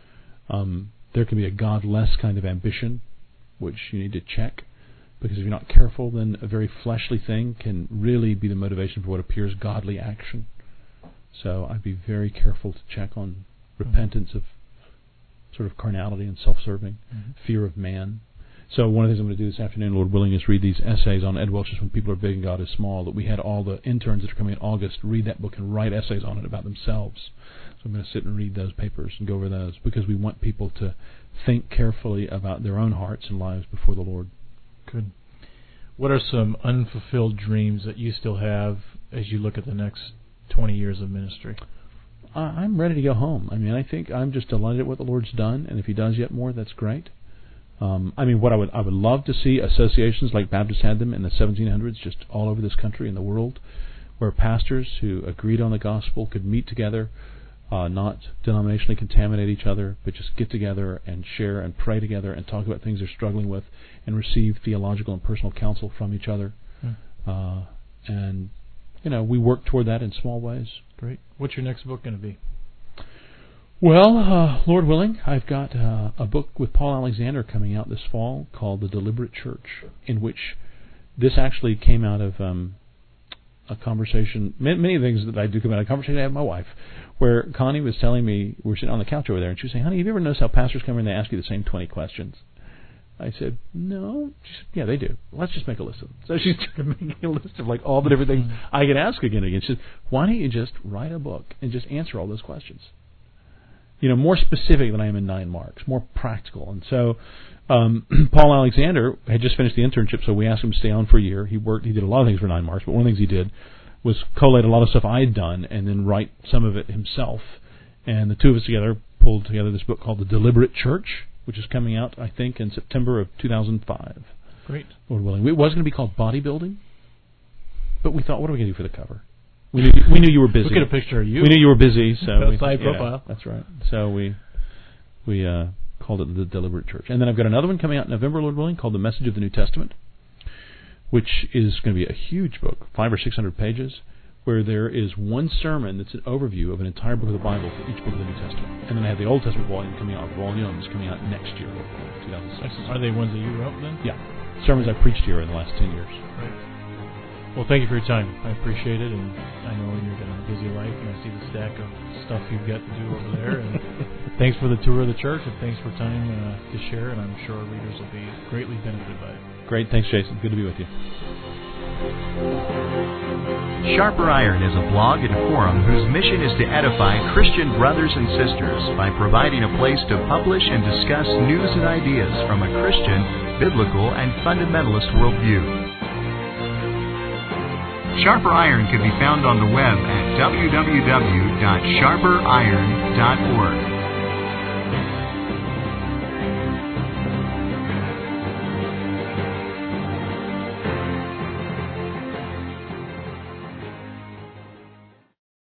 Um, there can be a God-less kind of ambition, which you need to check, because if you're not careful, then a very fleshly thing can really be the motivation for what appears godly action. So I'd be very careful to check on repentance of sort of carnality and self-serving, mm-hmm. fear of man. So one of the things I'm going to do this afternoon, Lord willing, is read these essays on Ed Welch's When People Are Big and God Is Small, that we had all the interns that are coming in August read that book and write essays on it about themselves. So I'm going to sit and read those papers and go over those, because we want people to think carefully about their own hearts and lives before the Lord. Good. What are some unfulfilled dreams that you still have as you look at the next twenty years of ministry? I'm ready to go home. I mean, I think I'm just delighted at what the Lord's done, and if He does yet more, that's great. Um, I mean, what I would I would love to see associations like Baptists had them in the seventeen hundreds, just all over this country and the world, where pastors who agreed on the gospel could meet together, uh, not denominationally contaminate each other, but just get together and share and pray together and talk about things they're struggling with, and receive theological and personal counsel from each other. Hmm. Uh, and you know, we work toward that in small ways. Great. What's your next book going to be? Well, uh, Lord willing, I've got uh, a book with Paul Alexander coming out this fall called The Deliberate Church, in which this actually came out of um, a conversation. Many, many things that I do come out of a conversation I had with my wife, where Connie was telling me, we were sitting on the couch over there, and she was saying, honey, have you ever noticed how pastors come in and they ask you the same twenty questions? I said, no. She said, yeah, they do. Let's just make a list of them. So she started making a list of like all the different things I could ask again and again. She said, why don't you just write a book and just answer all those questions? You know, more specific than I am in nine marks, more practical. And so um, Paul Alexander had just finished the internship, so we asked him to stay on for a year. He worked. He did a lot of things for nine marks, but one of the things he did was collate a lot of stuff I had done and then write some of it himself. And the two of us together pulled together this book called The Deliberate Church, which is coming out, I think, in September of two thousand five. Great. Lord willing. It was going to be called Bodybuilding, but we thought, what are we going to do for the cover? We knew, we knew you were busy. Look at a picture of you. We knew you were busy, so we, side yeah, profile. That's right. So we we uh, called it The Deliberate Church. And then I've got another one coming out in November, Lord willing, called The Message of the New Testament, which is going to be a huge book, five or six hundred pages, where there is one sermon that's an overview of an entire book of the Bible for each book of the New Testament. And then I have the Old Testament volume coming out, volumes coming out next year, two thousand six. Are they ones that you wrote then? Yeah. Sermons I preached here in the last ten years. Right. Well, thank you for your time. I appreciate it, and I know you're got a busy life, and I see the stack of stuff you've got to do over there. And thanks for the tour of the church, and thanks for time uh, to share, and I'm sure our readers will be greatly benefited by it. Great. Thanks, Jason. Good to be with you. Sharper Iron is a blog and forum whose mission is to edify Christian brothers and sisters by providing a place to publish and discuss news and ideas from a Christian, biblical, and fundamentalist worldview. Sharper Iron can be found on the web at w w w dot sharper iron dot org.